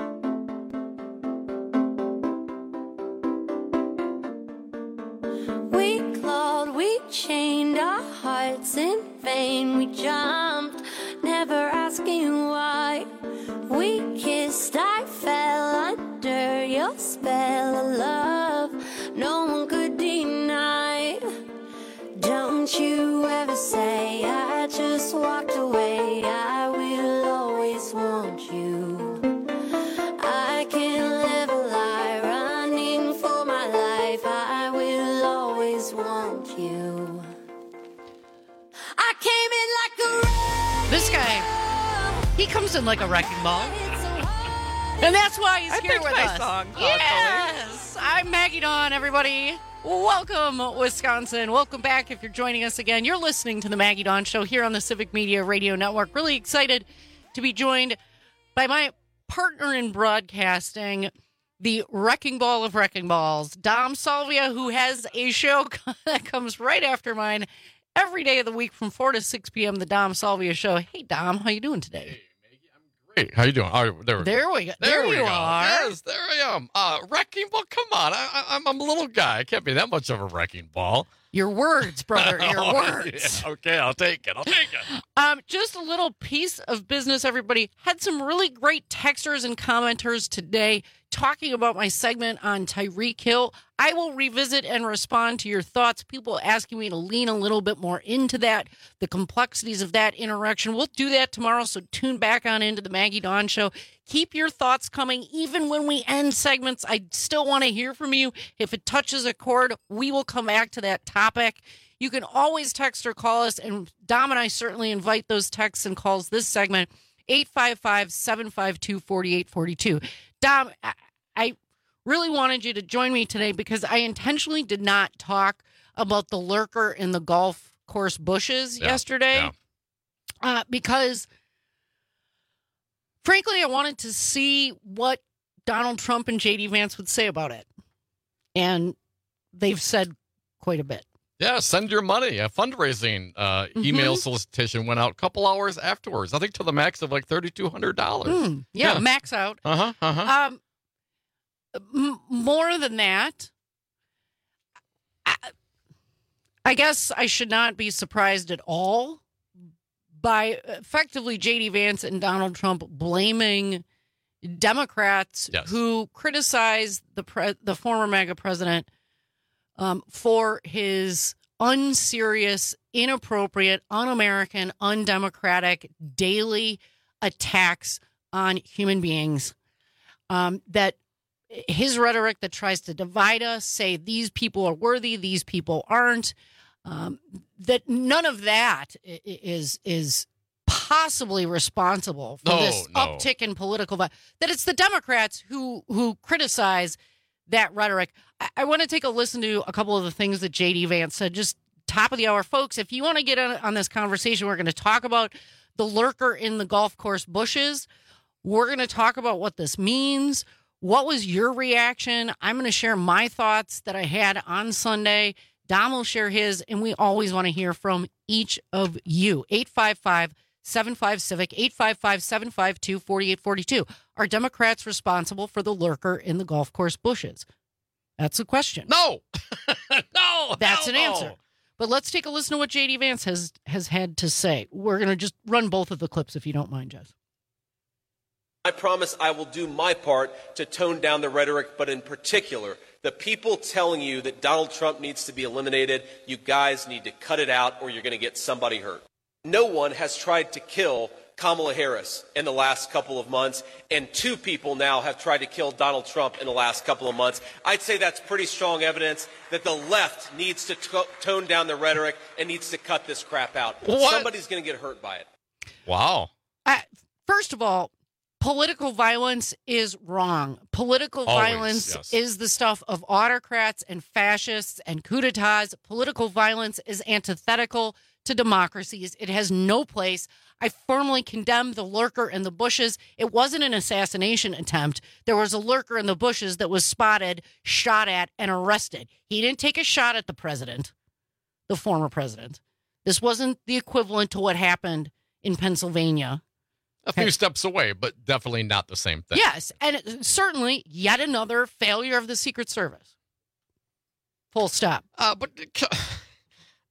[SPEAKER 19] we chained our hearts in vain. We jumped, never asking why. We kissed, I fell under your spell of love. No one could deny. Don't you ever say I just walked away. I will always want you. I can't live a lie running for my life. I will always want you. I came in like a wreck.
[SPEAKER 14] This guy, he comes in like a wrecking ball. And that's why he's
[SPEAKER 4] I
[SPEAKER 14] here
[SPEAKER 4] picked
[SPEAKER 14] with
[SPEAKER 4] my
[SPEAKER 14] us.
[SPEAKER 4] song,
[SPEAKER 14] Yes, I'm Maggie Dawn, everybody. Welcome, Wisconsin. Welcome back if you're joining us again. You're listening to the Maggie Dawn Show here on the Civic Media Radio Network. Really excited to be joined by my partner in broadcasting, the wrecking ball of wrecking balls, Dom Salvia, who has a show that comes right after mine every day of the week from four to six p.m., the Dom Salvia Show. Hey, Dom, how you doing today?
[SPEAKER 17] Hey, how you doing? Oh, there we
[SPEAKER 14] There
[SPEAKER 17] go.
[SPEAKER 14] we go.
[SPEAKER 17] There,
[SPEAKER 14] There
[SPEAKER 17] we
[SPEAKER 14] you
[SPEAKER 17] go.
[SPEAKER 14] are.
[SPEAKER 17] Yes, there I am. Uh, wrecking ball. Come on, I, I, I'm, I'm a little guy. I can't be that much of a wrecking ball.
[SPEAKER 14] Your words, brother. Your
[SPEAKER 17] Oh,
[SPEAKER 14] words.
[SPEAKER 17] yeah, okay, I'll take it. I'll take it.
[SPEAKER 14] Um, just a little piece of business, everybody. Had some really great texters and commenters today talking about my segment on Tyreek Hill. I will revisit and respond to your thoughts. People asking me to lean a little bit more into that, the complexities of that interaction. We'll do that tomorrow, so tune back on into the Maggie Dawn Show. Keep your thoughts coming. Even when we end segments, I still want to hear from you. If it touches a chord, we will come back to that topic. You can always text or call us, and Dom and I certainly invite those texts and calls this segment, eight five five, seven five two, four eight four two. Dom, I, I really wanted you to join me today because I intentionally did not talk about the lurker in the golf course bushes
[SPEAKER 17] Yeah,
[SPEAKER 14] yesterday
[SPEAKER 17] yeah.
[SPEAKER 14] Uh, because, frankly, I wanted to see what Donald Trump and J D Vance would say about it. And they've said quite a bit.
[SPEAKER 17] Yeah, send your money. A fundraising uh, email
[SPEAKER 14] Mhm.
[SPEAKER 17] solicitation went out a couple hours afterwards. I think to the max of like thirty-two hundred dollars.
[SPEAKER 14] Mm, yeah,
[SPEAKER 17] Yeah.
[SPEAKER 14] max out.
[SPEAKER 17] Uh-huh, uh-huh.
[SPEAKER 14] Um, m- more than that, I, I guess I should not be surprised at all by effectively J D Vance and Donald Trump blaming Democrats
[SPEAKER 17] Yes.
[SPEAKER 14] who criticized the pre- the former MAGA president um, for his unserious, inappropriate, un-American, undemocratic daily attacks on human beings. Um, that his rhetoric that tries to divide us, say these people are worthy, these people aren't. Um, that none of that i- is is possibly responsible for
[SPEAKER 17] No,
[SPEAKER 14] this
[SPEAKER 17] no.
[SPEAKER 14] uptick in political violence. That it's the Democrats who who criticize that rhetoric. I, I want to take a listen to a couple of the things that J D Vance said. Just top of the hour, folks. If you want to get on, on this conversation, we're going to talk about the lurker in the golf course bushes. We're going to talk about what this means. What was your reaction? I'm going to share my thoughts that I had on Sunday. Dom will share his, and we always want to hear from each of you. eight five five, seven five, CIVIC, eight five five, seven five two, four eight four two. Are Democrats responsible for the lurker in the golf course bushes? That's a question.
[SPEAKER 17] No. no.
[SPEAKER 14] That's
[SPEAKER 17] hell
[SPEAKER 14] an
[SPEAKER 17] no.
[SPEAKER 14] answer. But let's take a listen to what J D Vance has, has had to say. We're going to just run both of the clips if you don't mind, Jess.
[SPEAKER 7] I promise I will do my part to tone down the rhetoric, but in particular, the people telling you that Donald Trump needs to be eliminated, you guys need to cut it out or you're going to get somebody hurt. No one has tried to kill Kamala Harris in the last couple of months, and two people now have tried to kill Donald Trump in the last couple of months. I'd say that's pretty strong evidence that the left needs to to- tone down the rhetoric and needs to cut this crap out.
[SPEAKER 17] What?
[SPEAKER 7] Somebody's going to get hurt by it.
[SPEAKER 17] Wow.
[SPEAKER 14] I, first of all, political violence is wrong. Political
[SPEAKER 7] Always,
[SPEAKER 14] violence
[SPEAKER 7] yes.
[SPEAKER 14] is the stuff of autocrats and fascists and coup d'etats. Political violence is antithetical to democracies. It has no place. I firmly condemn the lurker in the bushes. It wasn't an assassination attempt. There was a lurker in the bushes that was spotted, shot at, and arrested. He didn't take a shot at the president, the former president. This wasn't the equivalent to what happened in Pennsylvania.
[SPEAKER 17] A few steps away, but definitely not the same thing.
[SPEAKER 14] Yes, and it, certainly yet another failure of the Secret Service. Full stop.
[SPEAKER 17] Uh, but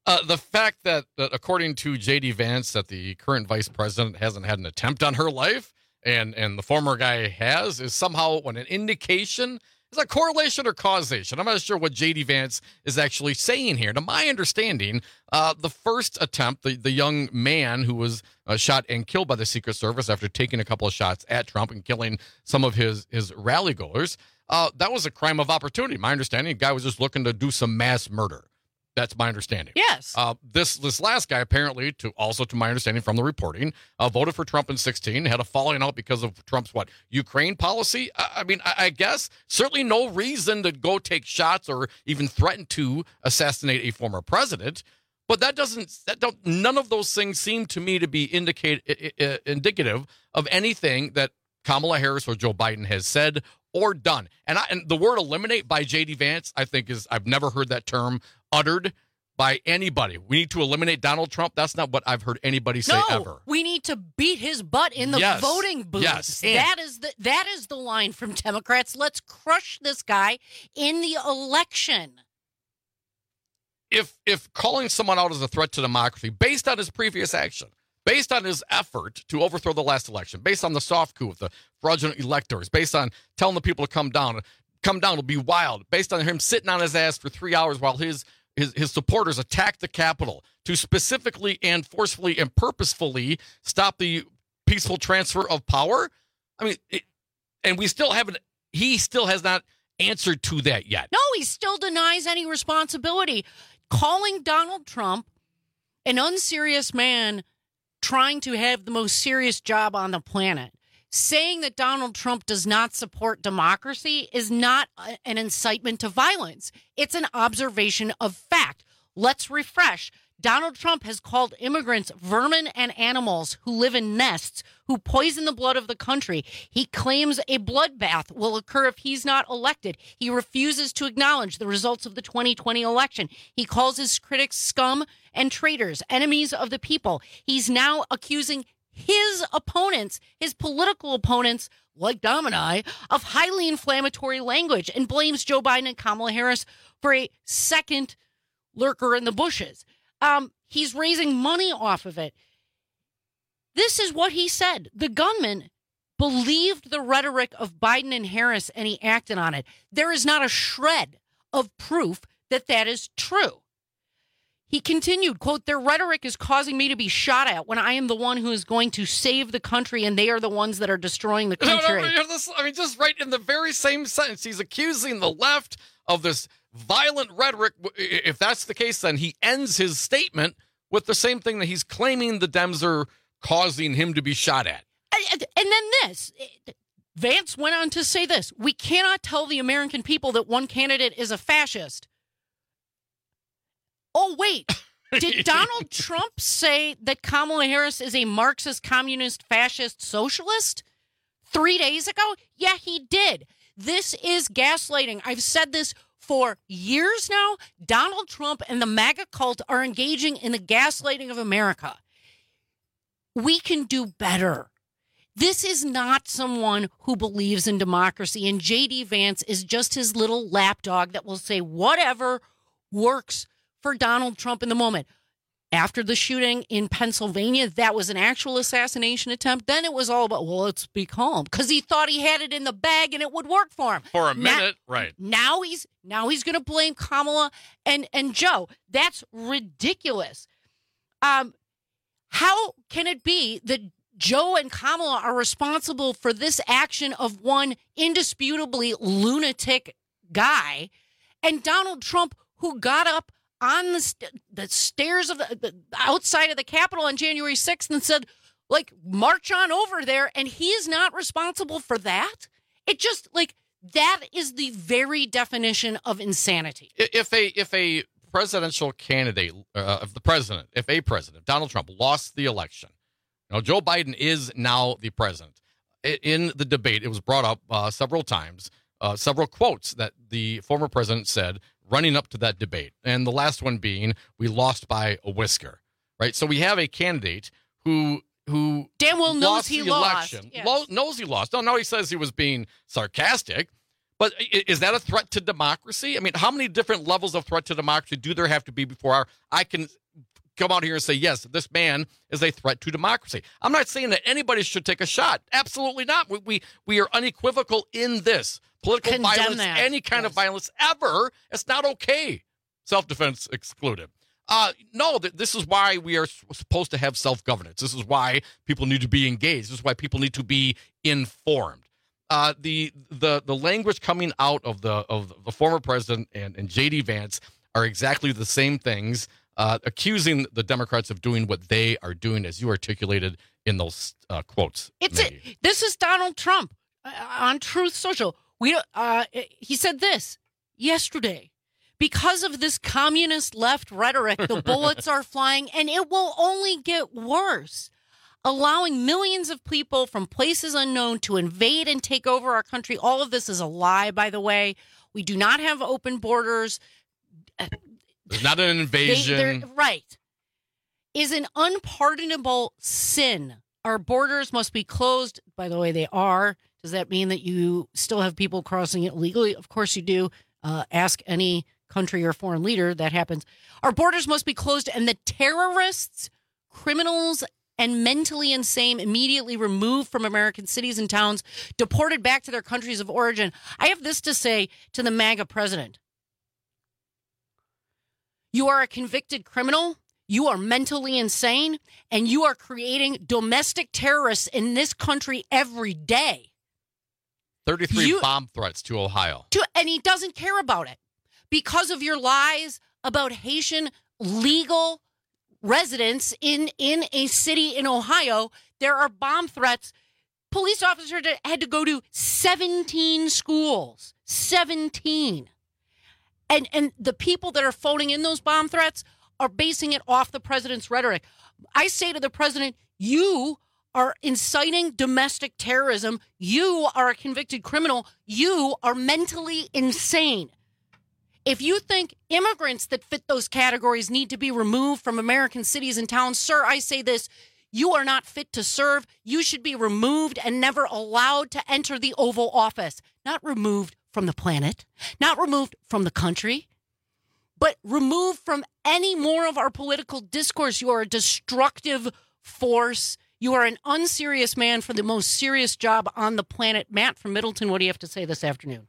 [SPEAKER 17] Uh, the fact that, that, according to J D Vance, that the current vice president hasn't had an attempt on her life, and, and the former guy has, is somehow what, an indication? Is that correlation or causation? I'm not sure what J D Vance is actually saying here. To my understanding, uh, the first attempt, the, the young man who was uh, shot and killed by the Secret Service after taking a couple of shots at Trump and killing some of his, his rally goers, uh, that was a crime of opportunity. My understanding, the guy was just looking to do some mass murder. That's my understanding.
[SPEAKER 14] Yes.
[SPEAKER 17] Uh, this this last guy, apparently, to also to my understanding from the reporting, uh, voted for Trump in sixteen, had a falling out because of Trump's, what, Ukraine policy? I, I mean, I, I guess certainly no reason to go take shots or even threaten to assassinate a former president. But that doesn't, that don't, none of those things seem to me to be indicate, uh, indicative of anything that Kamala Harris or Joe Biden has said or done. And, I, and the word eliminate by J D Vance, I think is, I've never heard that term uttered by anybody. We need to eliminate Donald Trump. That's not what I've heard anybody say
[SPEAKER 14] no,
[SPEAKER 17] ever.
[SPEAKER 14] We need to beat his butt in the
[SPEAKER 17] yes.
[SPEAKER 14] voting booths.
[SPEAKER 17] Yes.
[SPEAKER 14] That is the that is the line from Democrats. Let's crush this guy in the election.
[SPEAKER 17] If if calling someone out as a threat to democracy based on his previous action, based on his effort to overthrow the last election, based on the soft coup with the fraudulent electors, based on telling the people to come down, come down, it'll be wild, based on him sitting on his ass for three hours while his his, his supporters attacked the Capitol to specifically and forcefully and purposefully stop the peaceful transfer of power. I mean, it, and we still haven't, he still has not answered to that yet.
[SPEAKER 14] No, he still denies any responsibility. Calling Donald Trump an unserious man trying to have the most serious job on the planet, saying that Donald Trump does not support democracy is not a, an incitement to violence. It's an observation of fact. Let's refresh. Donald Trump has called immigrants vermin and animals who live in nests, who poison the blood of the country. He claims a bloodbath will occur if he's not elected. He refuses to acknowledge the results of the twenty twenty election. He calls his critics scum and traitors, enemies of the people. He's now accusing his opponents, his political opponents, like Dom and I, of highly inflammatory language, and blames Joe Biden and Kamala Harris for a second lurker in the bushes. Um, he's raising money off of it. This is what he said. The gunman believed the rhetoric of Biden and Harris, and he acted on it. There is not a shred of proof that that is true. He continued, quote, their rhetoric is causing me to be shot at when I am the one who is going to save the country, and they are the ones that are destroying the country.
[SPEAKER 17] No, no, no, I mean, just right in the very same sentence, he's accusing the left of this violent rhetoric. If that's the case, then he ends his statement with the same thing that he's claiming the Dems are causing him to be shot at.
[SPEAKER 14] And, and then this, Vance went on to say this, we cannot tell the American people that one candidate is a fascist. Oh, wait, did Donald Trump say that Kamala Harris is a Marxist, communist, fascist, socialist three days ago? Yeah, he did. This is gaslighting. I've said this for years now. Donald Trump and the MAGA cult are engaging in the gaslighting of America. We can do better. This is not someone who believes in democracy, and J D Vance is just his little lapdog that will say whatever works for Donald Trump in the moment. After the shooting in Pennsylvania, that was an actual assassination attempt. Then it was all about, well, let's be calm, because he thought he had it in the bag and it would work for him.
[SPEAKER 17] For a
[SPEAKER 14] now,
[SPEAKER 17] minute, right.
[SPEAKER 14] Now he's now he's going to blame Kamala and, and Joe. That's ridiculous. Um, how can it be that Joe and Kamala are responsible for this action of one indisputably lunatic guy, and Donald Trump, who got up on the, st- the stairs of the, the outside of the Capitol on January sixth and said, like, march on over there, and he is not responsible for that? It just, like, that is the very definition of insanity.
[SPEAKER 17] If a if a presidential candidate, uh, if the president, if a president, Donald Trump, lost the election, now Joe Biden is now the president. In the debate, it was brought up uh, several times, uh, several quotes that the former president said running up to that debate. And the last one being, we lost by a whisker, right? So we have a candidate who who
[SPEAKER 14] damn well knows
[SPEAKER 17] lost
[SPEAKER 14] he
[SPEAKER 17] the
[SPEAKER 14] lost.
[SPEAKER 17] election,
[SPEAKER 14] Yes.
[SPEAKER 17] Lo- knows he lost. No, no, he says he was being sarcastic, But is that a threat to democracy? I mean, how many different levels of threat to democracy do there have to be before our, I can come out here and say, yes, this man is a threat to democracy? I'm not saying that anybody should take a shot. Absolutely not. We we, we are unequivocal in this. Political
[SPEAKER 14] Condemn
[SPEAKER 17] violence,
[SPEAKER 14] that.
[SPEAKER 17] any kind yes. of violence ever, it's not okay. Self-defense excluded. Uh, no, th- this is why we are supposed to have self-governance. This is why people need to be engaged. This is why people need to be informed. Uh, the the the language coming out of the of the former president and, and J D Vance are exactly the same things, uh, accusing the Democrats of doing what they are doing, as you articulated in those uh, quotes.
[SPEAKER 14] It's a, this is Donald Trump uh, on Truth Social. We uh, he said this yesterday. Because of this communist left rhetoric, the bullets are flying, and it will only get worse. Allowing millions of people from places unknown to invade and take over our country. All of this is a lie, by the way. We do not have open borders.
[SPEAKER 17] There's not an invasion.
[SPEAKER 14] They, right. Is an unpardonable sin. Our borders must be closed. By the way, they are. Does that mean that you still have people crossing it illegally? Of course you do. Uh, ask any country or foreign leader. That happens. Our borders must be closed, and the terrorists, criminals, and mentally insane immediately removed from American cities and towns, deported back to their countries of origin. I have this to say to the MAGA president. You are a convicted criminal, you are mentally insane, and you are creating domestic terrorists in this country every day.
[SPEAKER 17] thirty-three
[SPEAKER 14] You-
[SPEAKER 17] bomb threats to Ohio.
[SPEAKER 14] To, and he doesn't care about it because of your lies about Haitian legal residents in, in a city in Ohio. There are bomb threats. Police officers had to go to seventeen schools. seventeen. And, and the people that are phoning in those bomb threats are basing it off the president's rhetoric. I say to the president, you are inciting domestic terrorism. You are a convicted criminal. You are mentally insane. If you think immigrants that fit those categories need to be removed from American cities and towns, sir, I say this, you are not fit to serve. You should be removed and never allowed to enter the Oval Office. Not removed from the planet, not removed from the country, but removed from any more of our political discourse. You are a destructive force. You are an unserious man for the most serious job on the planet. Matt from Middleton, what do you have to say this afternoon?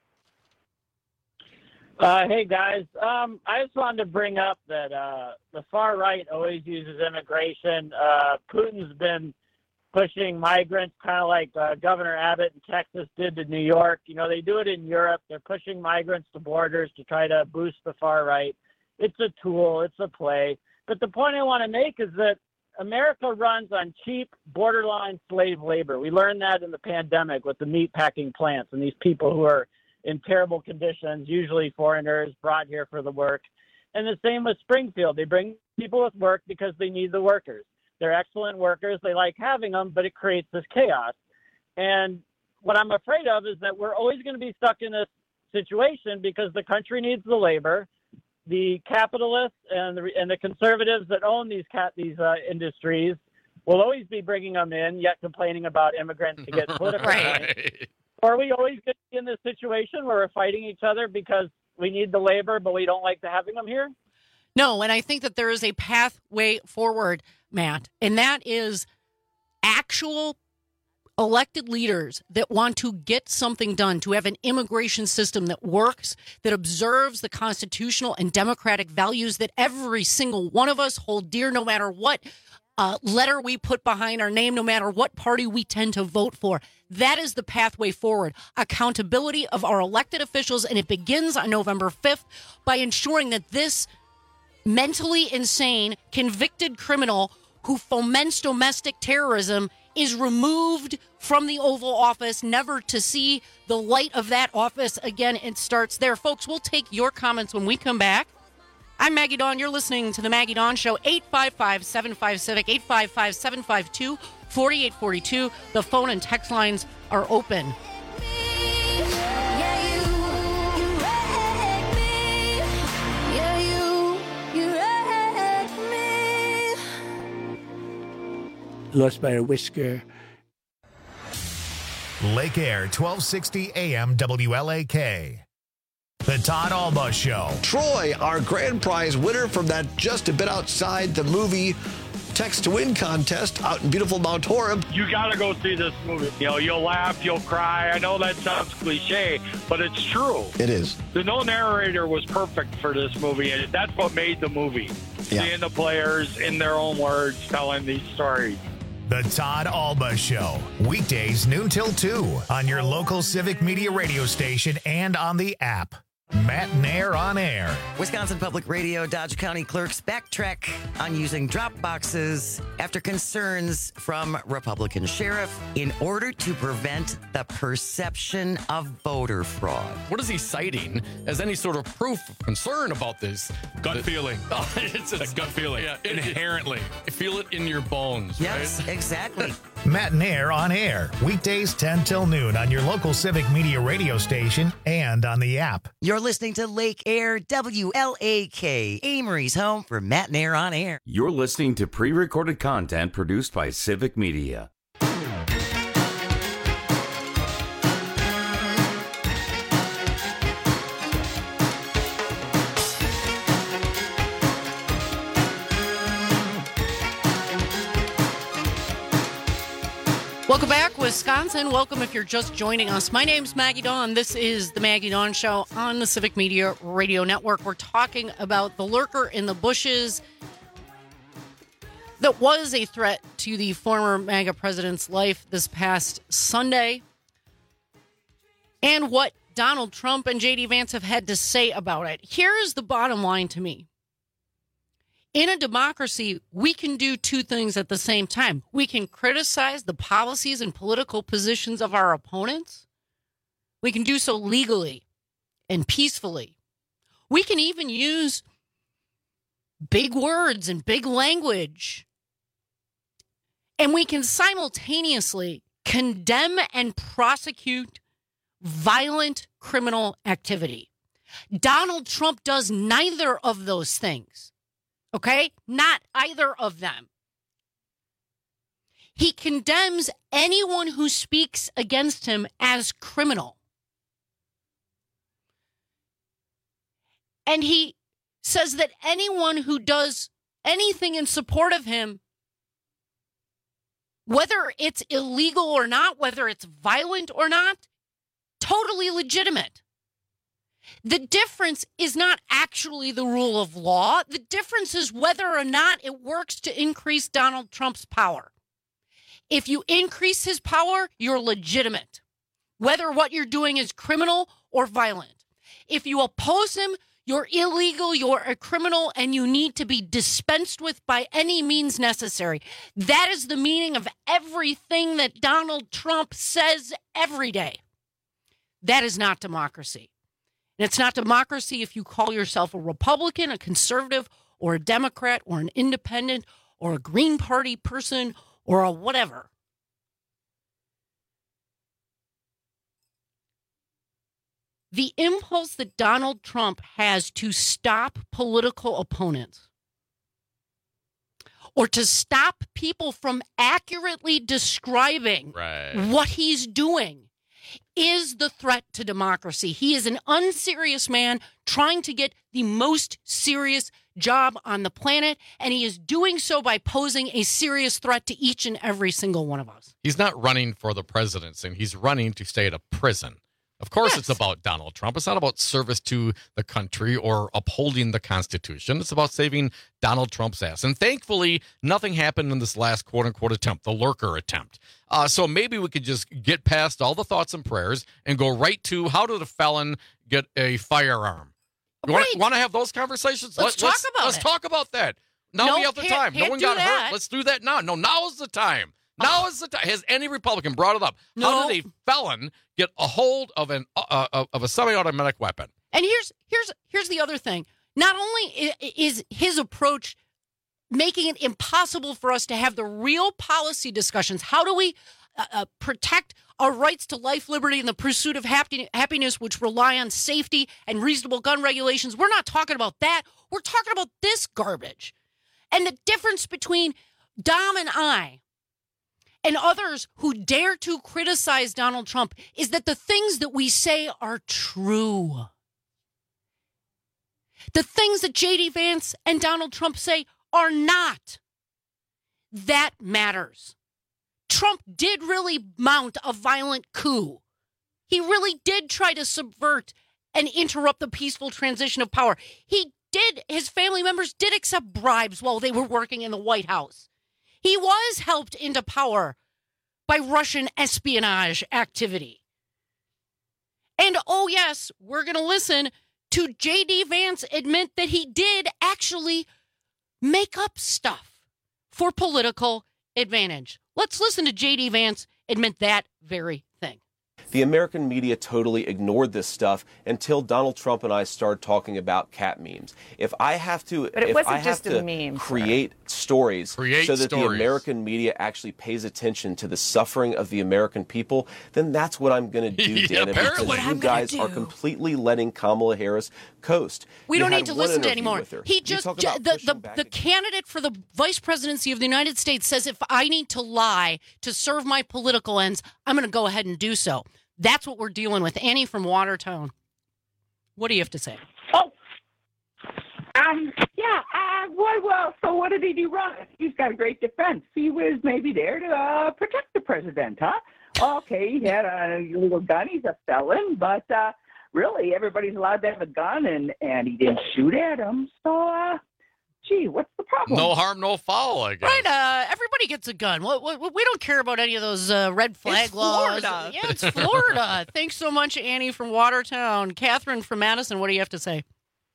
[SPEAKER 4] Uh, hey, guys. Um, I just wanted to bring up that uh, the far right always uses immigration. Uh, Putin's been pushing migrants, kind of like uh, Governor Abbott in Texas did to New York. You know, they do it in Europe. They're pushing migrants to borders to try to boost the far right. It's a tool. It's a play. But the point I want to make is that America runs on cheap, borderline slave labor. We learned that in the pandemic with the meatpacking plants and these people who are in terrible conditions, usually foreigners brought here for the work. And the same with Springfield. They bring people with work because they need the workers. They're excellent workers. They like having them, but it creates this chaos. And what I'm afraid of is that we're always going to be stuck in this situation because the country needs the labor. The capitalists and the, and the conservatives that own these cat, these uh, industries will always be bringing them in, yet complaining about immigrants to get political
[SPEAKER 17] Right.
[SPEAKER 4] points. Or are we always going to be in this situation where we're fighting each other because we need the labor, but we don't like the having them here?
[SPEAKER 14] No, and I think that there is a pathway forward, Matt, and that is actual elected leaders that want to get something done, to have an immigration system that works, that observes the constitutional and democratic values that every single one of us hold dear, no matter what uh, letter we put behind our name, no matter what party we tend to vote for. That is the pathway forward. Accountability of our elected officials, and it begins on November fifth by ensuring that this mentally insane, convicted criminal who foments domestic terrorism is removed from the Oval Office, never to see the light of that office again. It starts there. Folks, we'll take your comments when we come back. I'm Maggie Dawn. You're listening to The Maggie Dawn Show. eight five five, seven five Civic, eight five five, seven five two, four eight four two. The phone and text lines are open.
[SPEAKER 9] Lost by a whisker.
[SPEAKER 1] Lake Air, twelve sixty A M W L A K. The Todd Alba Show.
[SPEAKER 12] Troy, our grand prize winner from that Just a Bit Outside the Movie Text to Win contest out in beautiful Mount Horeb.
[SPEAKER 21] You got to go see this movie. You know, you'll laugh, you'll cry. I know that sounds cliche, but it's true.
[SPEAKER 12] It is.
[SPEAKER 21] The no narrator was perfect for this movie, and that's what made the movie.
[SPEAKER 12] Yeah.
[SPEAKER 21] Seeing the players in their own words telling these stories.
[SPEAKER 1] The Todd Alba Show. Weekdays noon till two on your local Civic Media radio station and on the app. Matt Nair on air.
[SPEAKER 9] Wisconsin Public Radio Dodge County clerks backtrack on using drop boxes after concerns from Republican sheriff in order to prevent the perception of voter fraud.
[SPEAKER 17] What is he citing as any sort of proof of concern about this?
[SPEAKER 10] Gut
[SPEAKER 17] the,
[SPEAKER 10] feeling.
[SPEAKER 17] Oh, it's a
[SPEAKER 10] gut feeling.
[SPEAKER 17] Yeah, it,
[SPEAKER 10] inherently.
[SPEAKER 17] It, feel it in your bones.
[SPEAKER 9] Yes,
[SPEAKER 17] right?
[SPEAKER 9] exactly.
[SPEAKER 1] Matt Nair on air. Weekdays ten till noon on your local Civic Media radio station and on the app.
[SPEAKER 9] You're listening to Lake Air W L A K, Amory's home for Matt Nair on air.
[SPEAKER 13] You're listening to pre-recorded content produced by Civic Media.
[SPEAKER 14] Welcome back, Wisconsin. Welcome if you're just joining us. My name's Maggie Dawn. This is the Maggie Dawn Show on the Civic Media Radio Network. We're talking about the lurker in the bushes that was a threat to the former MAGA president's life this past Sunday, and what Donald Trump and J D Vance have had to say about it. Here's the bottom line to me. In a democracy, we can do two things at the same time. We can criticize the policies and political positions of our opponents. We can do so legally and peacefully. We can even use big words and big language. And we can simultaneously condemn and prosecute violent criminal activity. Donald Trump does neither of those things. Okay? Not either of them. He condemns anyone who speaks against him as criminal. And he says that anyone who does anything in support of him, whether it's illegal or not, whether it's violent or not, totally legitimate. The difference is not actually the rule of law. The difference is whether or not it works to increase Donald Trump's power. If you increase his power, you're legitimate, whether what you're doing is criminal or violent. If you oppose him, you're illegal, you're a criminal, and you need to be dispensed with by any means necessary. That is the meaning of everything that Donald Trump says every day. That is not democracy. And it's not democracy if you call yourself a Republican, a conservative, or a Democrat, or an independent, or a Green Party person, or a whatever. The impulse that Donald Trump has to stop political opponents or to stop people from accurately describing
[SPEAKER 17] right.
[SPEAKER 14] what he's doing is the threat to democracy. He is an unserious man trying to get the most serious job on the planet, and he is doing so by posing a serious threat to each and every single one of us.
[SPEAKER 17] He's not running for the presidency. He's running to stay at a prison. Of course, yes. It's about Donald Trump. It's not about service to the country or upholding the Constitution. It's about saving Donald Trump's ass. And thankfully, nothing happened in this last quote-unquote attempt, the lurker attempt. Uh, so maybe we could just get past all the thoughts and prayers and go right to how did a felon get a firearm? You
[SPEAKER 14] right.
[SPEAKER 17] want to have those conversations?
[SPEAKER 14] Let's
[SPEAKER 17] Let,
[SPEAKER 14] talk
[SPEAKER 17] let's,
[SPEAKER 14] about
[SPEAKER 17] let's
[SPEAKER 14] it.
[SPEAKER 17] Let's talk about that. Now
[SPEAKER 14] no,
[SPEAKER 17] we have the
[SPEAKER 14] can't,
[SPEAKER 17] time.
[SPEAKER 14] Can't
[SPEAKER 17] no one
[SPEAKER 14] do
[SPEAKER 17] got
[SPEAKER 14] that.
[SPEAKER 17] hurt. Let's do that now. No, now is the time. Now is the time. Has any Republican brought it up?
[SPEAKER 14] No.
[SPEAKER 17] How did a felon get a hold of an uh, uh, of a semi-automatic weapon?
[SPEAKER 14] And here's here's here's the other thing. Not only is his approach making it impossible for us to have the real policy discussions. How do we uh, uh, protect our rights to life, liberty, and the pursuit of happy, happiness, which rely on safety and reasonable gun regulations? We're not talking about that. We're talking about this garbage. And the difference between Dom and I and others who dare to criticize Donald Trump is that the things that we say are true. The things that J D Vance and Donald Trump say are not. That matters. Trump did really mount a violent coup. He really did try to subvert and interrupt the peaceful transition of power. He did, his family members did accept bribes while they were working in the White House. He was helped into power by Russian espionage activity. And oh yes, we're going to listen to J D Vance admit that he did actually make up stuff for political advantage. Let's listen to J D Vance admit that very thing.
[SPEAKER 7] The American media totally ignored this stuff until Donald Trump and I started talking about cat memes. If I have to,
[SPEAKER 10] But it
[SPEAKER 7] if
[SPEAKER 10] wasn't
[SPEAKER 7] I have
[SPEAKER 10] just
[SPEAKER 7] to
[SPEAKER 10] a meme,
[SPEAKER 7] create stories
[SPEAKER 17] Create
[SPEAKER 7] so that
[SPEAKER 17] stories.
[SPEAKER 7] the American media actually pays attention to the suffering of the American people, then that's what I'm going to do,
[SPEAKER 17] Yeah,
[SPEAKER 7] Dana,
[SPEAKER 17] apparently.
[SPEAKER 7] because
[SPEAKER 17] What
[SPEAKER 7] you
[SPEAKER 14] I'm gonna
[SPEAKER 7] guys are
[SPEAKER 14] do.
[SPEAKER 7] completely letting Kamala Harris coast.
[SPEAKER 14] We
[SPEAKER 7] You
[SPEAKER 14] don't
[SPEAKER 7] had
[SPEAKER 14] need to
[SPEAKER 7] one
[SPEAKER 14] listen to
[SPEAKER 7] interview
[SPEAKER 14] anymore.
[SPEAKER 7] with her.
[SPEAKER 14] He
[SPEAKER 7] You
[SPEAKER 14] just,
[SPEAKER 7] talk
[SPEAKER 14] ju-
[SPEAKER 7] about
[SPEAKER 14] the,
[SPEAKER 7] pushing
[SPEAKER 14] the,
[SPEAKER 7] back
[SPEAKER 14] the candidate for the vice presidency of the United States says if I need to lie to serve my political ends, I'm going to go ahead and do so. That's what we're dealing with. Annie from Watertown. What do you have to say?
[SPEAKER 10] Oh, um, yeah. Uh, well, well, so what did he do wrong? He's got a great defense. He was maybe there to uh, protect the president, huh? Okay, he had a little gun. He's a felon, but uh, really, everybody's allowed to have a gun, and, and he didn't shoot at him. So, uh, gee, what's the problem?
[SPEAKER 17] No harm, no foul, I guess.
[SPEAKER 14] Right, uh, everybody gets a gun. We, we, we don't care about any of those uh, red flag
[SPEAKER 10] It's
[SPEAKER 14] laws.
[SPEAKER 10] Florida.
[SPEAKER 14] Yeah, it's Florida. Thanks so much, Annie from Watertown. Catherine from Madison, what do you have to say?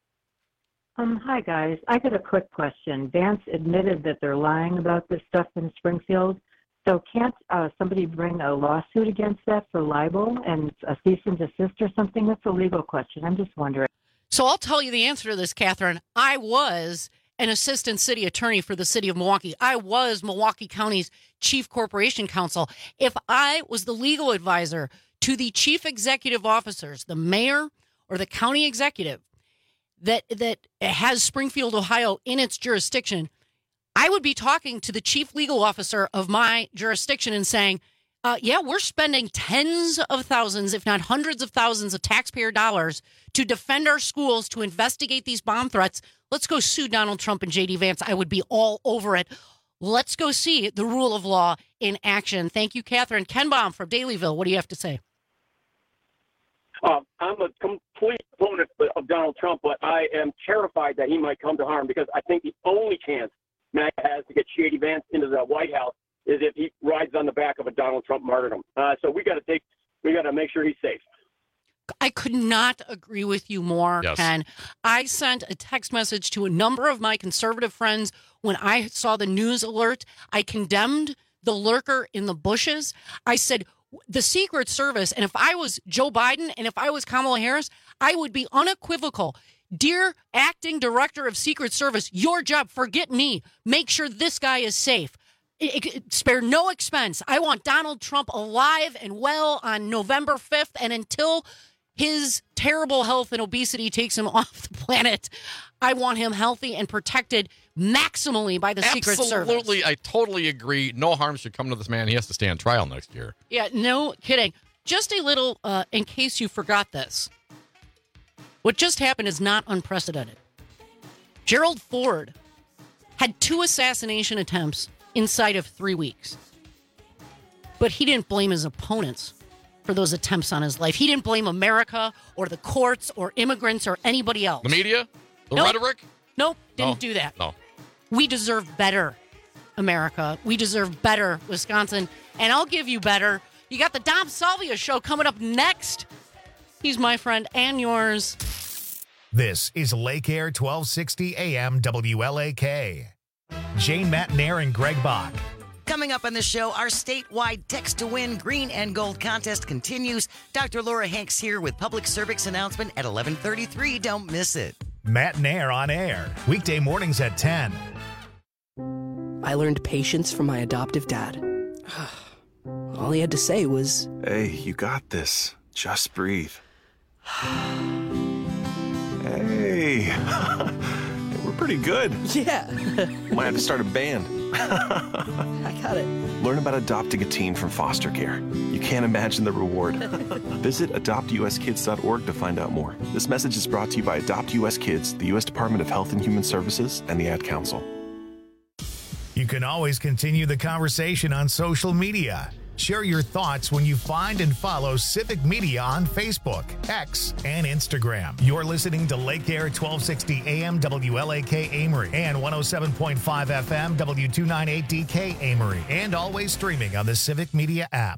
[SPEAKER 16] Um, hi, guys. I got a quick question. Vance admitted that they're lying about this stuff in Springfield. So can't uh, somebody bring a lawsuit against that for libel and a cease and desist or something? That's a legal question. I'm just wondering.
[SPEAKER 14] So I'll tell you the answer to this, Catherine. I was an assistant city attorney for the city of Milwaukee. I was Milwaukee County's chief corporation counsel. If I was the legal advisor to the chief executive officers, the mayor or the county executive that that has Springfield, Ohio in its jurisdiction, I would be talking to the chief legal officer of my jurisdiction and saying, uh, yeah, we're spending tens of thousands, if not hundreds of thousands of taxpayer dollars to defend our schools, to investigate these bomb threats. Let's go sue Donald Trump and J D Vance. I would be all over it. Let's go see the rule of law in action. Thank you, Catherine. Ken Baum from Dalyville. What do you have to say?
[SPEAKER 23] Uh, I'm a complete opponent of Donald Trump, but I am terrified that he might come to harm because I think the only chance Matt has to get Shady Vance into the White House is if he rides on the back of a Donald Trump martyrdom. Uh, so we got to take, we got to make sure he's safe.
[SPEAKER 14] I could not agree with you more,
[SPEAKER 17] Yes.
[SPEAKER 14] Ken. I sent a text message to a number of my conservative friends when I saw the news alert. I condemned the lurker in the bushes. I said, the Secret Service, and if I was Joe Biden and if I was Kamala Harris, I would be unequivocal. Dear acting director of Secret Service, your job, forget me. Make sure this guy is safe. It, it, spare no expense. I want Donald Trump alive and well on November fifth, and until his terrible health and obesity takes him off the planet, I want him healthy and protected maximally by the Secret Service.
[SPEAKER 17] Absolutely, I totally agree. No harm should come to this man. He has to stay on trial next year.
[SPEAKER 14] Yeah, no kidding. Just a little, uh, in case you forgot this. What just happened is not unprecedented. Gerald Ford had two assassination attempts inside of three weeks. But he didn't blame his opponents for those attempts on his life. He didn't blame America or the courts or immigrants or anybody else.
[SPEAKER 17] The media? The
[SPEAKER 14] Nope.
[SPEAKER 17] rhetoric?
[SPEAKER 14] Nope, didn't
[SPEAKER 17] No.
[SPEAKER 14] do that.
[SPEAKER 17] No.
[SPEAKER 14] We deserve better, America. We deserve better, Wisconsin. And I'll give you better. You got the Dom Salvia show coming up next. He's my friend and yours.
[SPEAKER 1] This is Lake Air twelve sixty A M W L A K. Jane Matnair and Greg Bach.
[SPEAKER 9] Coming up on the show, our statewide Text to Win Green and Gold contest continues. Doctor Laura Hanks here with public service announcement at eleven thirty-three. Don't miss it.
[SPEAKER 1] Matt Nair on air. Weekday mornings at ten.
[SPEAKER 24] I learned patience from my adoptive dad. All he had to say was,
[SPEAKER 25] Hey, you got this. Just breathe. Hey, we're pretty good.
[SPEAKER 24] Yeah.
[SPEAKER 25] Might have to start a band.
[SPEAKER 24] I got it.
[SPEAKER 25] Learn about adopting a teen from foster care. You can't imagine the reward. Visit adopt u s kids dot org to find out more. This message is brought to you by Adopt U S Kids, the U S Department of Health and Human Services, and the Ad Council.
[SPEAKER 1] You can always continue the conversation on social media. Share your thoughts when you find and follow Civic Media on Facebook, X, and Instagram. You're listening to Lake Air twelve sixty A M W L A K Amory and one oh seven point five F M W two ninety-eight D K Amory, and always streaming on the Civic Media app.